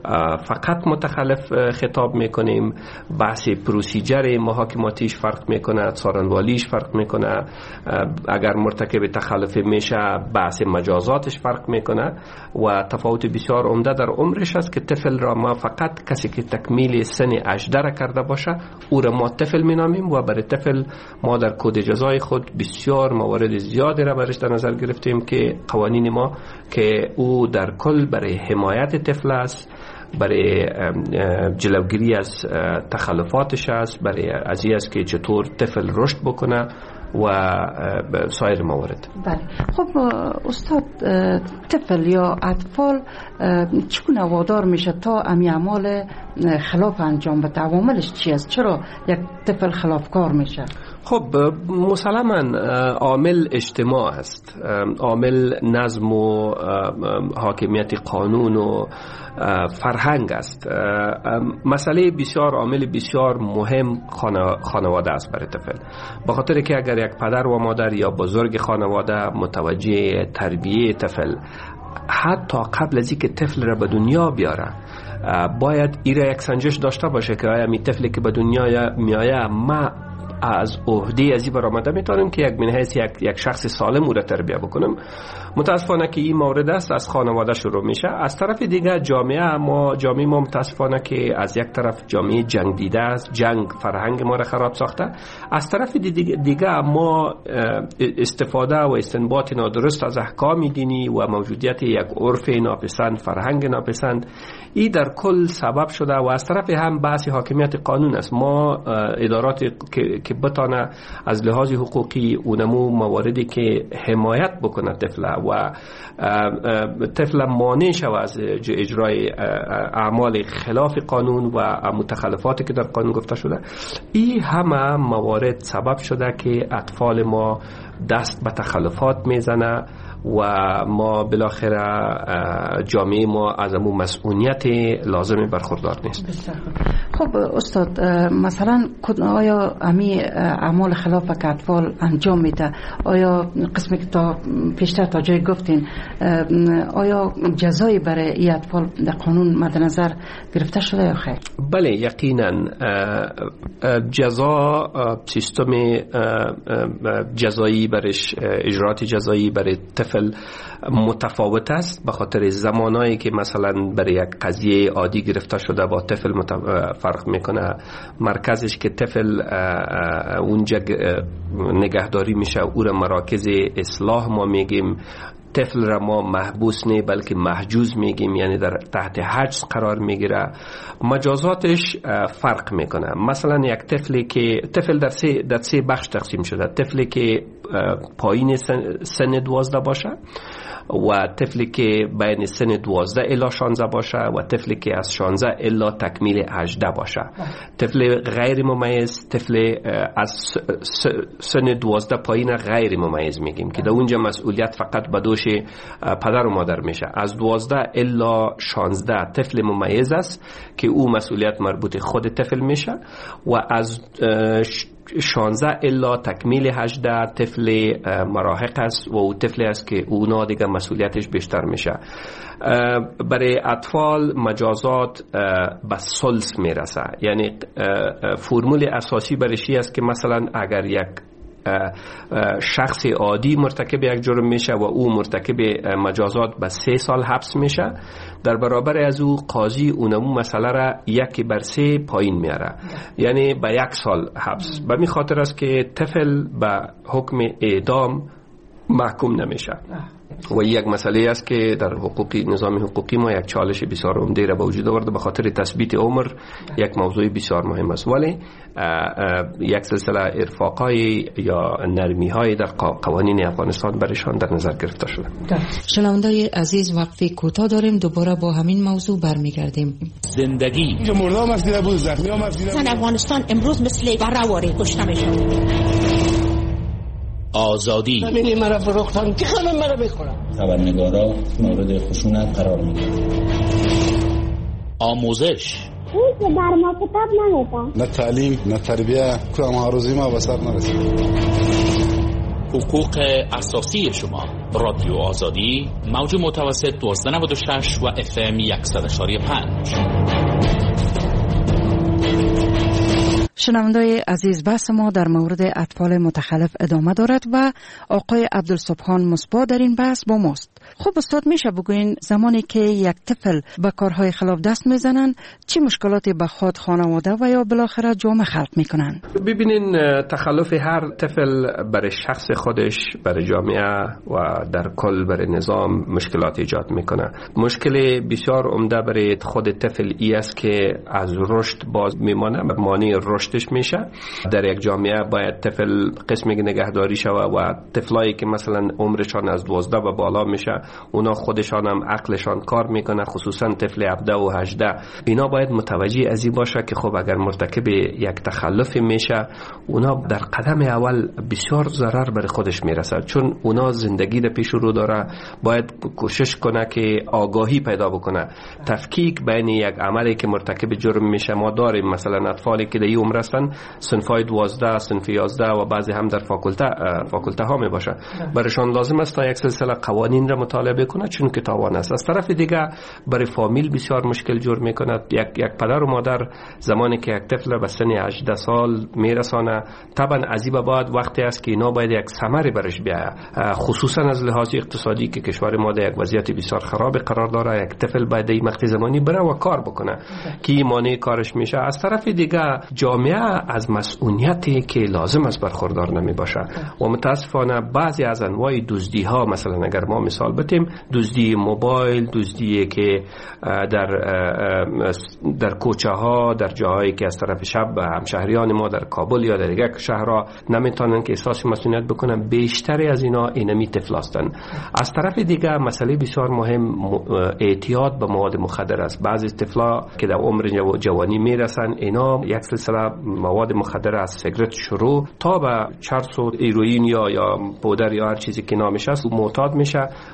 فقط متخلف خطاب میکنیم. بحث پروسیجر محاکماتیش فرق میکنه، څارنوالیش فرق میکنه. اگر مرتکب تخلف میشه بحث مجازاتش فرق میکنه و تفاوت بسیار عمده در عمرش است که طفل را ما فقط کسی که تکمیل سن هجده کرده باشه او را ما طفل مینامیم و برای طفل ما در کد جزای خود بسیار موارد زیادی را برش در نظر گرفتیم که قوانین ما که او در کل برای حمایت طفل است، برای جلوگیری از تخلفاتش است، برای از این است که چطور طفل رشد بکنه و سایر موارد. بله. خب استاد، طفل یا اطفال چگونه وادار میشه تا امی اعمال خلاف انجام بده؟ عواملش چی است؟ چرا یک طفل خلافکار میشه؟ خب مسلماً عامل اجتماع است، عامل نظم و حاکمیت قانون و فرهنگ است. مسئله بسیار عامل بسیار مهم خانواده است برای طفل، به خاطر که اگر یک پدر و مادر یا بزرگ خانواده متوجه تربیه طفل حتی قبل از اینکه طفل را به دنیا بیاره باید ایره یک سنجش داشته باشه که آیا می طفلی که به دنیا میایه ما از عهده ازی برآمده میتونم که یک من حیث یک, یک شخص سالم او را تربیه بکنم. متاسفانه که این مورد است از خانواده شروع میشه. از طرف دیگه جامعه ما جامعه ما متاسفانه که از یک طرف جامعه جنگ دیده است، جنگ فرهنگ ما را خراب ساخته. از طرف دیگه ما استفاده و استنباط نادرست از احکام دینی و موجودیت یک عرف ناپسند، فرهنگ ناپسند، این در کل سبب شده و از طرف هم بحث حاکمیت قانون است. ما ادارات که که بتانه از لحاظ حقوقی اونمو مواردی که حمایت بکنه طفل و طفل مانع شود از اجرای اعمال خلاف قانون و متخلفاتی که در قانون گفته شده، این همه موارد سبب شده که اطفال ما دست به تخلفات میزنه و ما بالاخره جامعه ما از امون مسئولیت لازم برخوردار نیست. خب استاد، مثلا آیا امی اعمال خلاف که اطفال انجام میده، آیا قسمی که تا پیشتر تا جای گفتین، آیا جزایی برای این اطفال در قانون مد نظر گرفته شده یا خیر؟ بله یقینا جزا، سیستم جزایی برش، اجرات جزایی برای طفل طفل متفاوت است، به خاطر زمانایی که مثلا برای یک قضیه عادی گرفته شده با طفل فرق میکنه. مرکزش که طفل اونجا نگهداری میشه او را مراکز اصلاح ما میگیم. طفل را ما محبوس نه بلکه محجوز میگیم، یعنی در تحت حجز قرار میگیره. مجازاتش فرق میکنه. مثلا یک طفلی که طفل در سه در سه بخش تقسیم شده: طفلی که پایین سن, سن دوازده باشه، و طفلی که بین سن دوازده الی شانزده باشه، و طفلی که از شانزده الی تکمیل هجده باشه. طفل غیر ممیز، طفل از سن دوازده پایین غیر ممیز میگیم که در اونجا مسئولیت فقط به دوش پدر و مادر میشه. از دوازده الی شانزده طفل ممیز است که او مسئولیت مربوط خود طفل میشه، و از شانزده الا تکمیل هجده طفل مراهق است و او طفلی است که اونا دیگه مسئولیتش بیشتر میشه. برای اطفال مجازات به ثلث میرسه، یعنی فرمول اساسی برشی است که مثلا اگر یک شخص عادی مرتکب یک جرم میشه و او مرتکب مجازات به سه سال حبس میشه، در برابر از او قاضی اونمو مسئله را یکی بر سه پایین میاره، یعنی به یک سال حبس. به می خاطر است که طفل به حکم اعدام محکوم نمیشه. و یک مسئله است که در حقوقی نظام حقوقی ما یک چالش بسیار عمده را به وجود آورده، به خاطر تثبیت عمر یک موضوع بسیار مهم است. ولی یک سلسله ارفاقای یا نرمی های در قوانین افغانستان برشان در نظر گرفته شده. شنوندای عزیز، وقفه کوتاه داریم، دوباره با همین موضوع برمیگردیم. زندگی زن افغانستان امروز مثل بره‌واره کشته میشن. آزادی همینی مرا فروختن که همه مرا بخورن. خبرنگارا مورد خشونت قرار میگیرن. آموزش اون که در ما کتاب نمیدن، نه تعلیم نه تربیه، که معروضی ما به سر نرسید. حقوق اساسی شما. رادیو آزادی، موج متوسط دوازده نود و شش و اف ام صد و پنج. شنوندای عزیز، بحث ما در مورد اطفال متخلف ادامه دارد و آقای عبدالسبحان مصباح در این بحث با ماست. خب استاد، میشه بگوین زمانی که یک طفل به کارهای خلاف دست میزنن چه مشکلاتی به خود، خانواده و یا بالاخره جامعه خلق میکنن؟ ببینین، تخلف هر طفل برای شخص خودش، برای جامعه و در کل برای نظام مشکلات ایجاد میکنه. مشکل بسیار عمده برای خود طفل ای است که از رشد باز میمانه، مانع رشدش میشه. در یک جامعه باید طفل قسمی نگهداری شوه و طفلایی که مثلا عمرشان از دوازده و بالا میشه، اونا خودشان هم عقلشان کار میکنه، خصوصا طفل هفده و هجده. اینا باید متوجه از این باشه که خب اگر مرتکب یک تخلف میشه، اونا در قدم اول بسیار ضرر بر خودش میرسه، چون اونا زندگی در پیش رو داره. باید کوشش کنه که آگاهی پیدا بکنه، تفکیک بین یک عملی که مرتکب جرم میشه. ما داریم مثلا اطفالی که در این عمر هستن، صنفای دوازده، صنف یازده و بعضی هم در فاکولته فاکولته ها می باشه. برایشان لازم است تا یک سلسله قوانین را مطالعه کنه، چون که تاوان است. از طرف دیگه برای فامیل بسیار مشکل جور میکنه. یک یک پدر و مادر زمانی که یک طفل به سن هجده سال میرسانه، طبعا از این بعد وقتی است که اینا باید یک ثمری برش بیاید، خصوصا از لحاظ اقتصادی که کشور ما در یک وضعیت بسیار خراب قرار داره. یک طفل باید این مقطع زمانی بره و کار بکنه که مانع کارش میشه. از طرف دیگه جامعه از مسئولیتی که لازم است برخوردار نمی باشه و متاسفانه بعضی از انواع دزدی ها، مثلا اگر ما مثال بتیم، دزدی موبایل، دزدی که در در کوچه ها، در جاهایی که از طرف شب همشهریان ما در کابل یا در دیگر شهرها نمیتونن که احساس مسئولیت بکنن، بیشتری از اینا اینمی طفل هستند. از طرف دیگه مسئله بسیار مهم اعتیاد به مواد مخدر است. بعضی طفلا که در عمر جوانی میرسن، اینا یک سلسله مواد مخدر از سیگرت شروع تا به چرس و هیروئین یا یا پودر یا هر چیزی که نامش است معتاد میشه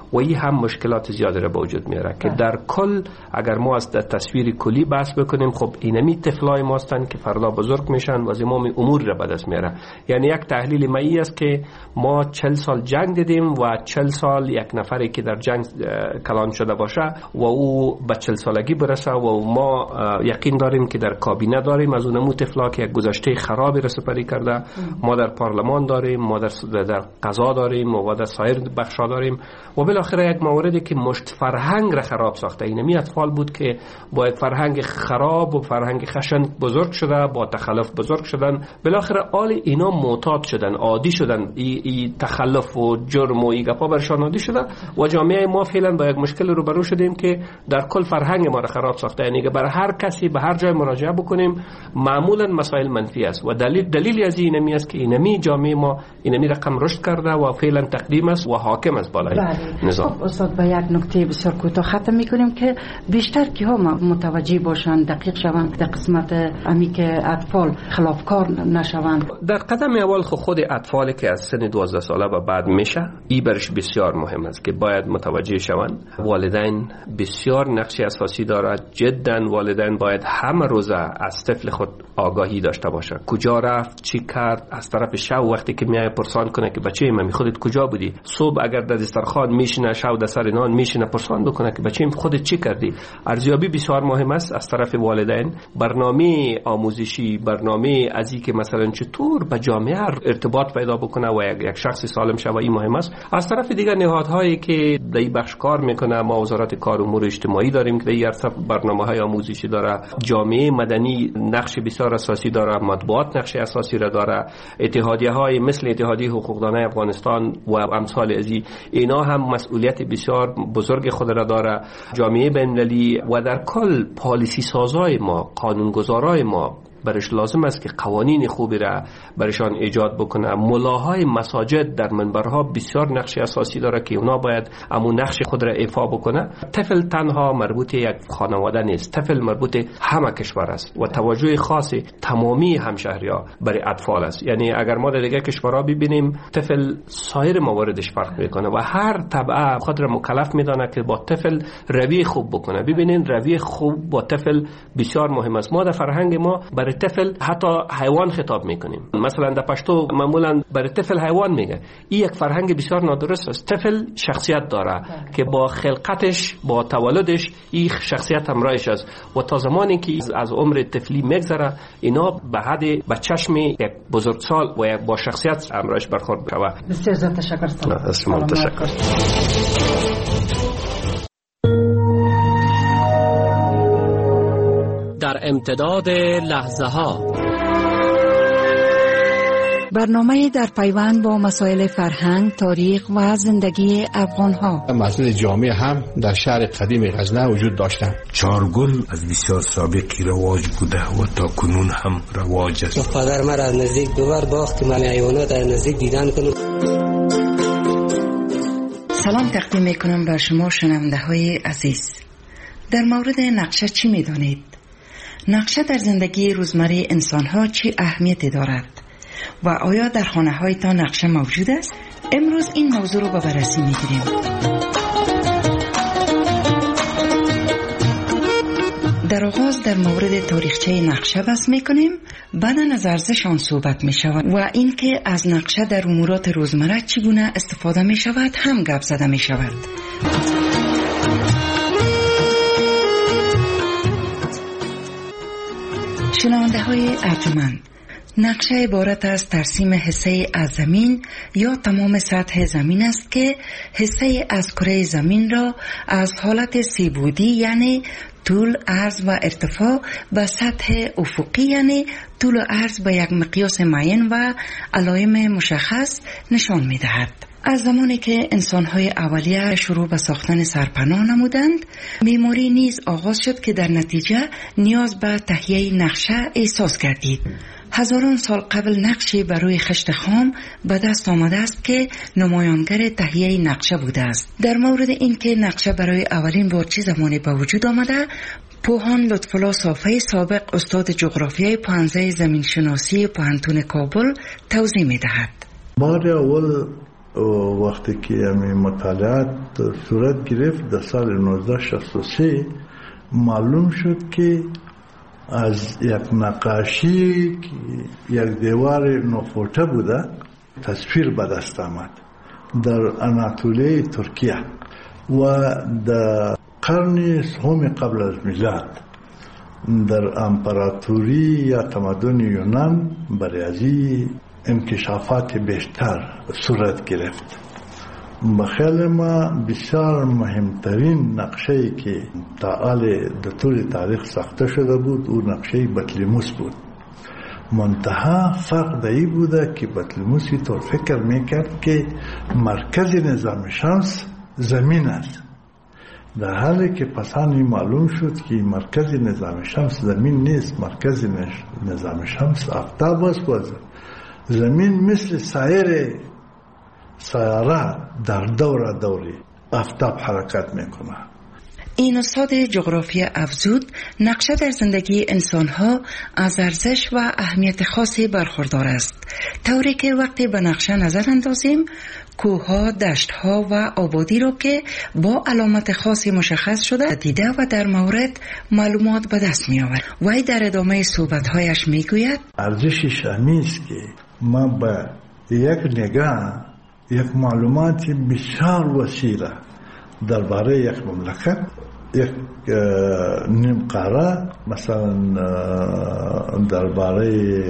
و این هم مشکلات زیادی را به وجود میاره که در کل اگر ما از تصویر کلی بحث بکنیم، خب اینمی طفلای ما هستند که فردا بزرگ میشن و زمام امور را به دست میاره. یعنی یک تحلیل مایی است که ما چهل سال جنگ دیدیم و چهل سال یک نفری که در جنگ کلان شده باشه و او به چهل سالگی برسه و ما یقین داریم که در کابینه داریم از اونمو طفلا که یک گذشته خرابی را سپری کرده. ما در پارلمان داریم، ما در در قضا داریم و در سایر بخشا داریم و بالاخره یک موردی که مشت فرهنگ را خراب ساخته. اینمی اطفال بود که با یک فرهنگ خراب و فرهنگ خشن بزرگ شده، با تخلف بزرگ شدن، بالاخره آل اینا معتاد شدن، عادی شدن، ای, ای تخلف و جرم و ای گپا برشان عادی شده و جامعه ما فعلا با یک مشکل روبرو شدیم که در کل فرهنگ ما را خراب ساخته. یعنی که برای هر کسی به هر جای مراجعه بکنیم معمولا مسائل منفی است و دلیل دلیلی از این اینمی است که اینمی جامعه ما اینمی رقم رشد کرده و فعلا تقدیم است و حاکم است بالای نظام. خب استاد، با یک نکته بسیار کوتاه ختم میکنیم که بیشتر کیها متوجه باشند، دقیق شوند در قسمت امی که اطفال خلافکار نشوند؟ در قدم اول خود اطفالی که از سن دوازده ساله و بعد میشه، این برش بسیار مهم است که باید متوجه شوند. والدین بسیار نقش اساسی دارد. جدا والدین باید همه روزه از طفل خود آگاهی داشته باشه. کجا رفت، چی کرد، از طرف شو وقتی که میای پرسان کنه که بچه من خودت کجا بودی، صبح اگر در دسترخوان میشینه، شو در سر نان میشینه، پرسان بکنه که بچه خودت چی کردی. ارزیابی بسیار مهم است از طرف والدین. برنامه آموزشی، برنامه ازی که مثلا چطور با جامعه ارتباط پیدا بکنه و یک شخص سالم شوه، این مهم است. از طرف دیگر نهادهایی که در این بخش کار میکنه، ما وزارت کار و امور اجتماعی داریم که در این برنامه‌های آموزشی داره، جامعه مدنی نقش بسیار اساسی داره، مطبوعات نقش اساسی را داره، اتحادیه‌های مثل اتحادیه حقوقدانان افغانستان و امثال ازی، اینا هم مسئولیت بسیار بزرگ خود را داره. جامعه بین‌المللی و در کل پالیسی سازای ما، قانونگذارای ما برش لازم است که قوانین خوبی را برشان ایجاد بکنه. ملاهای مساجد در منبرها بسیار نقش اساسی داره که اونا باید امون نقش خود را ایفا بکنه. طفل تنها مربوط یک خانواده نیست، طفل مربوط همه کشور است و توجه خاص تمامی همشهری‌ها برای اطفال است. یعنی اگر ما در دیگه کشورها ببینیم، طفل سایر مواردش فرق میکنه و هر طبقه خود را مکلف میدانه که با طفل رویه خوب بکنه. ببینین رویه خوب با طفل بسیار مهم است. ما در فرهنگ ما برای طفل حتی حیوان خطاب میکنیم. مثلا در پشتو معمولا برای طفل حیوان میگه. این یک فرهنگ بسیار نادرست است. طفل شخصیت داره که با خلقتش، با تولدش این شخصیت همراهش است و تا زمانی که از عمر طفلی میگذره، اینا به حد به چشم یک بزرگسال و یک با شخصیت همراهش برخورد بشه. بسیار زیاد تشکر. سلام. تشکر. در امتداد لحظه ها، برنامه در پیوند با مسائل فرهنگ، تاریخ و زندگی افغان ها. مسجد جامع هم در شهر قدیم غزنه وجود داشتند. چارگل از بسیار سابقی رواج بوده و تا کنون هم رواج است. پدر من از نزدیک ببر باخت من حیوانات از نزدیک دیدن کنم. سلام تقدیم میکنم به شما شنونده های عزیز. در مورد نقشه چی میدانید؟ نقشه در زندگی روزمره انسان ها چی اهمیتی دارد؟ و آیا در خانه هایتان نقشه موجود است؟ امروز این موضوع رو به بررسی میگیریم. در آغاز در مورد تاریخچه نقشه بحث میکنیم، بعدا از ارزش آن صحبت میشود و اینکه از نقشه در امورات روزمره چگونه استفاده میشود هم گپ زده میشود. شنونده های ارجمند، نقشه عبارت از ترسیم حصه از زمین یا تمام سطح زمین است که حصه از کره زمین را از حالت سی بعدی یعنی طول، عرض و ارتفاع به سطح افقی یعنی طول و عرض به یک مقیاس معین و علائم مشخص نشان می دهد. از زمانی که انسان‌های اولیه شروع به ساختن سرپناه نمودند، معماری نیز آغاز شد که در نتیجه نیاز به تهیه نقشه احساس گردید. هزاران سال قبل نقشی بر روی خشت خام به دست آمده است که نمایانگر تهیه نقشه بوده است. در مورد اینکه نقشه برای اولین بار چه زمانی به وجود آمده، پوهان لطف‌الله صافی سابق استاد جغرافیای پانزه زمین شناسی پوهنتون کابل توضیح می‌دهد. بار اول وقتی که همین مطالعات صورت گرفت در سال نوزده شصت و سه معلوم شد که از یک نقاشی یک دیوار نوفوته بوده تصویر به دست آمد در اناتولیه ترکیه و در قرن سوم قبل از میلاد در امپراتوری یا تمدن یونان برای ازی انکشافات بیشتر صورت گرفت. بخیال ما بسیار مهمترین نقشه‌ای که تا حال در طول تاریخ ساخته شده بود او نقشه بطلیموس بود. منتها فرق دایی بوده که بطلیموسی طور فکر میکرد که مرکز نظام شمس زمین است، در حالی که پسانی معلوم شد که مرکز نظام شمس زمین نیست، مرکز نظام شمس آفتاب است و زمین مثل سایر سیاره در دور دوری آفتاب حرکت میکنه. این استاد جغرافیا افزود نقشه در زندگی انسانها از ارزش و اهمیت خاصی برخوردار است، طوری که وقتی به نقشه نظر اندازیم کوه‌ها، دشت‌ها و آبادی را که با علامت خاصی مشخص شده دیده و در مورد معلومات به دست می‌آورد. وی در ادامه صحبت‌هایش می‌گوید ارزشش همین است که ما با یک نگاه یک معلومات بسیار وسیع درباره یک مملکت، یک نیم قاره، مثلا درباره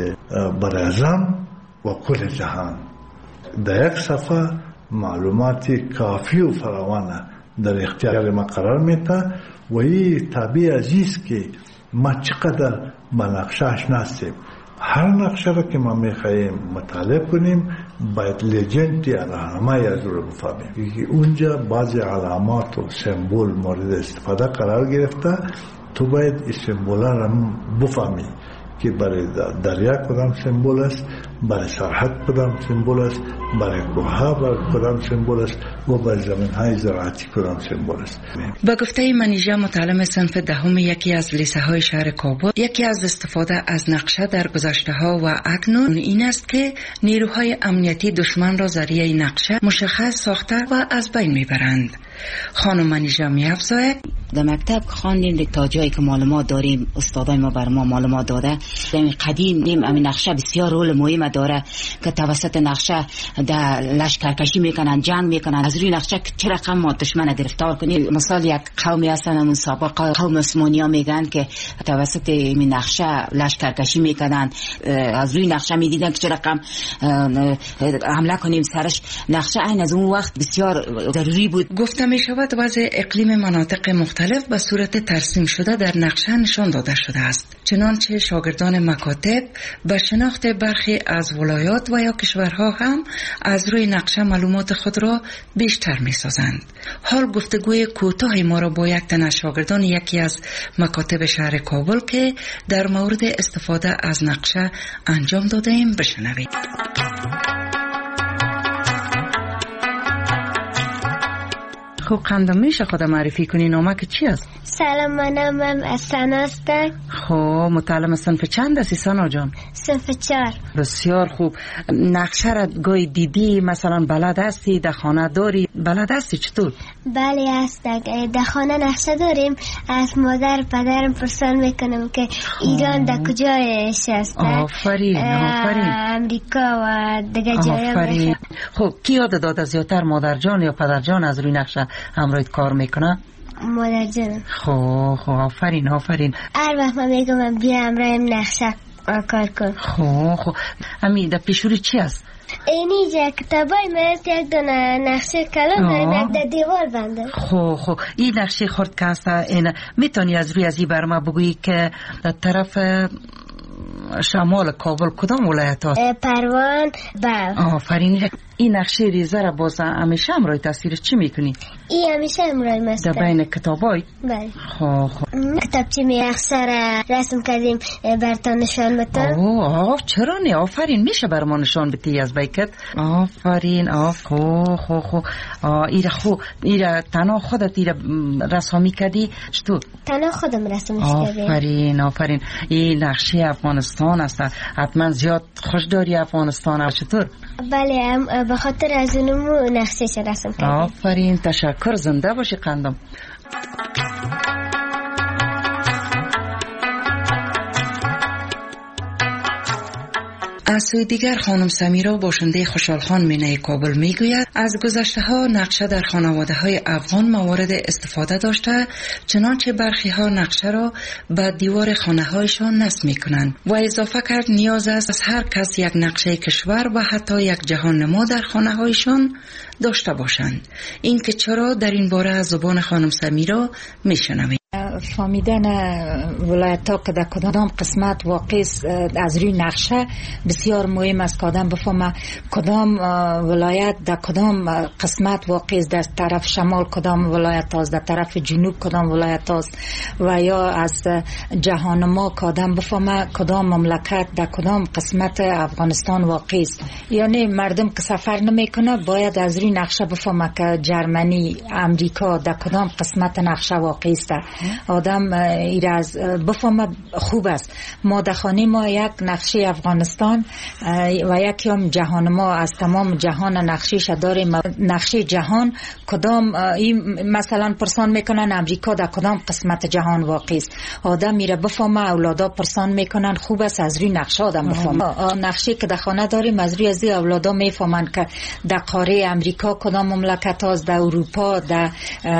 برازم و کل جهان در یک صفحه معلومات کافی و فراوانه در اختیار ما قرار میده و این طبیعی عزیز که ما چقدر با نقشه آشنا هستیم. هر نقشه را که ما میخواهیم مطالعه کنیم باید لجنتی راهنمایی از رو بفهمیم که اونجا بعضی علامات و سمبول مورد استفاده قرار گرفته، تو باید این سمبول را بفهمی که برای دریا کدام سمبول است، برای سرحد کدام سمبول است، برای کوه‌ها کدام سمبول است و برای زمین‌های زراعتی کدام سمبول است. با گفته منیژه متعلم صنف دهم یکی از لیسه‌های شهر کابل، یکی از استفاده از نقشه در گذشته‌ها و اکنون این است که نیروهای امنیتی دشمن را ذریعه نقشه مشخص ساخته و از بین میبرند. خانم منیژه می‌افزاید در مکتب خواندیم تا جایی که معلومات داریم، استادای ما بر ما معلومات داده. در قدیم نیم همین نقشه بسیار رول مهم داره که توسط نقشه در لشکرکشی میکنن، جنگ میکنن، از روی نقشه چه رقم ما دشمن گرفتار کنیم. مثال یک قومی هستن همون سابق قوم عثمانی‌ها میگن که توسط این نقشه لشکرکشی میکنن، از روی نقشه میدیدن که چه رقم حمله کنیم سرش. نقشه این از اون وقت بسیار ضروری بود. گفته می شود وضع اقلیم مناطق مختلف به صورت ترسیم شده در نقشه نشان داده شده است، چنانچه شاگردان مکاتب به شناخت برخی از ولایات و یا کشورها هم از روی نقشه معلومات خود را بیشتر می سازند. حال گفتگوی کوتاهی ما را با یک تن از شاگردان یکی از مکاتب شهر کابل که در مورد استفاده از نقشه انجام داده ایم بشنوید. خب قندم میشه خود معرفی کنی، نامک چی است؟ سلام، منم من از سنا هستم. خب متعلم صنف چند هستی سنا جان؟ صنف چهار. بسیار خوب. نقشه را گوی دیدی، مثلا بلد هستی، در خانه داری، بلد هستی چطور؟ بله هستم، در خانه نقشه داریم. از مادر پدرم پرسان میکنم که ایران در کجایش هست. آفرین آفرین. امریکا و دیگه جای. خب کی یاد داده زیادتر، مادر جان یا پدر جان از روی نقشه همراهت کار میکنه؟ مادر جانم. خب خب آفرین آفرین. هر وقت من میگم من بیا همراهم نقشه کار کن. خب خب امی در پیشوری چی است؟ اینی جا کتابای من یک دونه نقشه کلام داریم در دیوار بنده. خب خب این نقشه خورد که هست، این میتونی از روی از این برما بگویی که در طرف شمال کابل کدام ولایت هست؟ پروان. بله آفرین. این نقشه ریزه را باز همیشه همراه تصویرش چی میکنی؟ این همیشه همراه مستم در بین کتابای؟ بله. خب خب کتاب چی می نقشه را رسم کردیم برتان نشان بتن. آه چرا نه؟ آفرین، میشه بر ما نشان بتی از بیکت. آفرین آف خو خو خو ایره خو ایره تنها خودت ایره رسمی کردی چطور؟ تنها خودم رسمش کردیم. آفرین آفرین. این نقشه افغانستان است، حتما زیاد خوش داری افغانستان. چطور؟ بله به خاطر از اونمو نقشش رسم کردیم. آفرین، تشکر، زنده باشی قندم. از سوی دیگر خانم سمیرا باشنده خوشحالخان مینه کابل میگوید از گذشته ها نقشه در خانواده های افغان موارد استفاده داشته، چنانچه برخی ها نقشه را به دیوار خانه هایشان نصب میکنند و اضافه کرد نیاز است از هر کس یک نقشه کشور و حتی یک جهان نما در خانه هایشان داشته باشند. این که چرا در این باره از زبان خانم سمیرا میشنویم. فهمیدن ولایت ها که در کدام قسمت واقع از روی نقشه بسیار مهم است که آدم بفهمه کدام ولایت در کدام قسمت واقع است، در طرف شمال کدام ولایت است، در طرف جنوب کدام ولایت است، و یا از جهان ما که آدم بفهمه کدام مملکت در کدام قسمت افغانستان واقع است. یعنی مردم که سفر نمیکنه باید از روی نقشه بفهمه که جرمنی، امریکا در کدام قسمت نقشه واقع است. آدم ایراز بفهمه خوب است. ما در خانه ما یک نقشه افغانستان و یکی هم جهان ما از تمام جهان نقشهش داریم. نقشه جهان کدام مثلا پرسان میکنن امریکا در کدام قسمت جهان واقع است. آدم میره بفهمه، اولادا پرسان میکنن، خوب است از روی نقشه آدم بفهمه. نقشه که در خانه داریم از روی از اولادا میفهمن که در قاره امریکا کدام مملکت است، در اروپا، در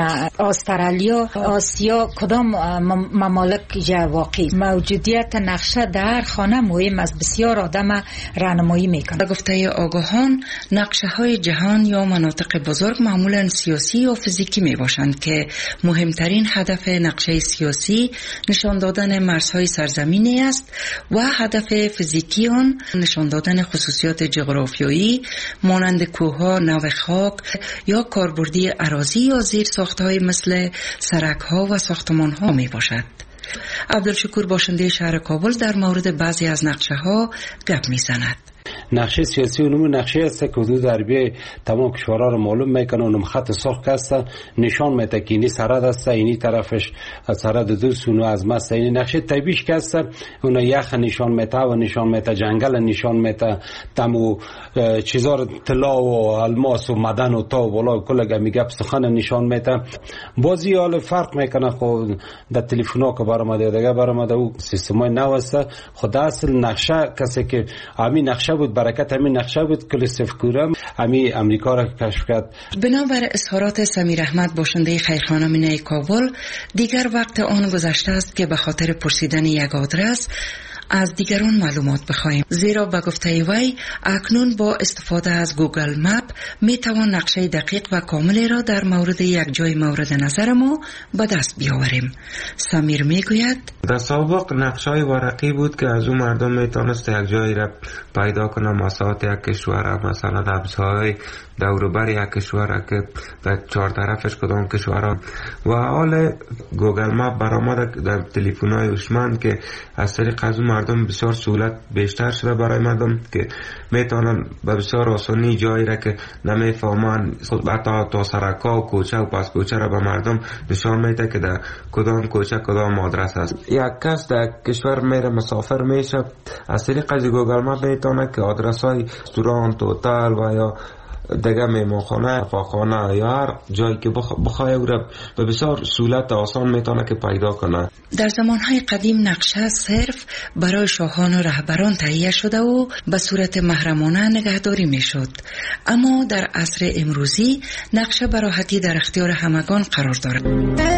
استرالیا، آسیا کدام ممالک جا واقعی. موجودیت نقشه در خانه مهم است، بسیار آدم راهنمایی میکنه. گفته آگاهان نقشه های جهان یا مناطق بزرگ معمولا سیاسی یا فیزیکی می باشند که مهمترین هدف نقشه سیاسی نشان دادن مرزهای سرزمینی است و هدف فیزیکی آن نشان دادن خصوصیات جغرافیایی مانند کوهها، نوع خاک یا کاربردی اراضی یا زیر ساختهای مثل سرک‌ها و ساختمان‌ها می باشد. عبدالشکور باشنده شهر کابل در مورد بعضی از نقشه ها گپ می زند. نقشه سیاسی اونم نقشه است که حدود عربی تمام کشورها رو معلوم میکنه. اونم خط سرخ است، نشان میده که اینی سرحد است، اینی طرفش سرحد دو سونو از ماست. این نقشه طبیعیش که است، اون یخ نشان میده و نشان میده جنگل نشان میده، تمو چیزا طلا و الماس و معدن و تا و بالا کلا میگه سخن نشان میده. بازی حال فرق میکنه. خود در تلفن‌ها که برآمده دیگه برآمده او سیستمای نو است. خود اصل نقشه کسی که همین نقشه بود، برکت همین نقشه بود که سفکورم همین امریکا را کشف کرد. بنابر اظهارات سمیر احمد باشنده خیرخانه مینه کابل، دیگر وقت آن گذشته است که به خاطر پرسیدن یک آدرس از دیگران معلومات بخواهیم، زیرا به گفته وی اکنون با استفاده از گوگل مپ می توان نقشه دقیق و کاملی را در مورد یک جای مورد نظر ما به دست بیاوریم. سمیر می گوید در سابق نقشه های ورقی بود که از اون مردم می توانست یک جایی را پیدا کنه، مساحت یک کشور، مثلا ابزهای دوروبر یک کشور که در چهار طرفش کدام کشورها. و حال گوگل مپ برآمده در تلفن‌های هوشمند که از طریق از اون مردم بسیار سهولت بیشتر شده برای مردم که میتونن به بسیار آسانی جایی را که نمیفهمن حتی تا سرکا و کوچه و پس کوچه را به مردم نشان میده که در کدام کوچه کدام آدرس است. یک کس در کشور میره مسافر میشه، از طریق از گوگل مپ میتونه که آدرس های رستوران، هتل و یا دیگه میمونخانه، خواخانه یا هر جایی که بخواه او را به بسیار سهولت آسان میتونه که پیدا کنه. در زمانهای قدیم نقشه صرف برای شاهان و رهبران تهیه شده و به صورت محرمانه نگهداری میشد، اما در عصر امروزی نقشه به راحتی در اختیار همگان قرار دارد.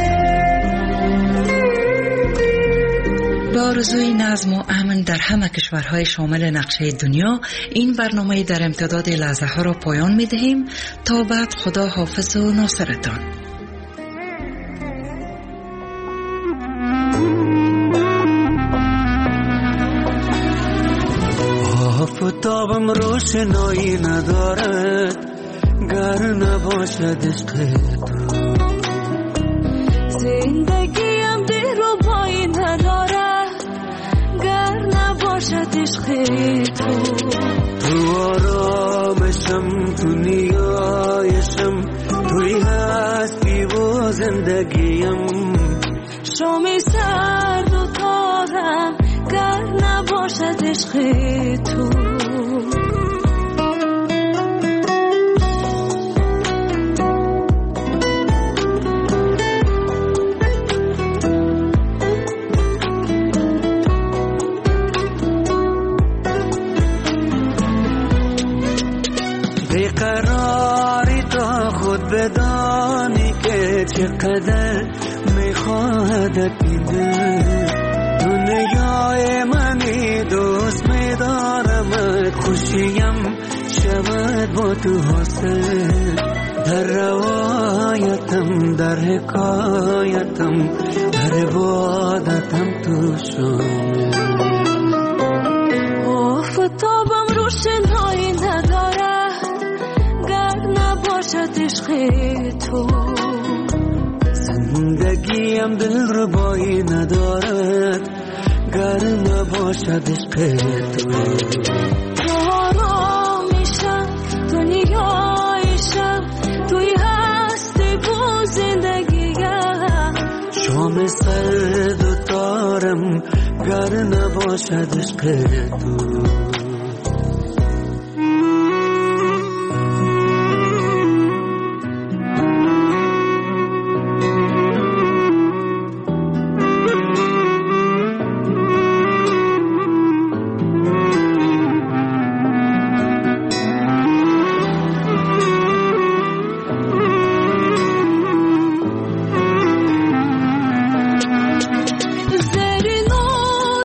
با آرزوی نظم و امن در همه کشورهای شامل نقشه دنیا، این برنامه در امتداد لحظه ها را پایان می دهیم. تا بعد، خدا حافظ و ناصرتان. آفتابم روشنایی ندارد گر نباشد عشق تو، زندگیم دلربایی ندارد گر نباشد عشق تو. تو آرامشم، تو نیایشم، توی هستی و زندگیم. شامی سرد و تارم گر نباشد عشق تو. قدر میخواهد دیده دنیای منی دوست میدارم خوشیم شود با تو حاصل در روایتم در حکایتم در عبادتم تو شامل آفتابم روشنایی ندارد گر نباشد عشق تو زندگیم دلربایی ندارد گر نباشد عشق تو آرامیشم دنیایشم توی هستی و زندگیم شام سرد و تارم گر نباشد عشق تو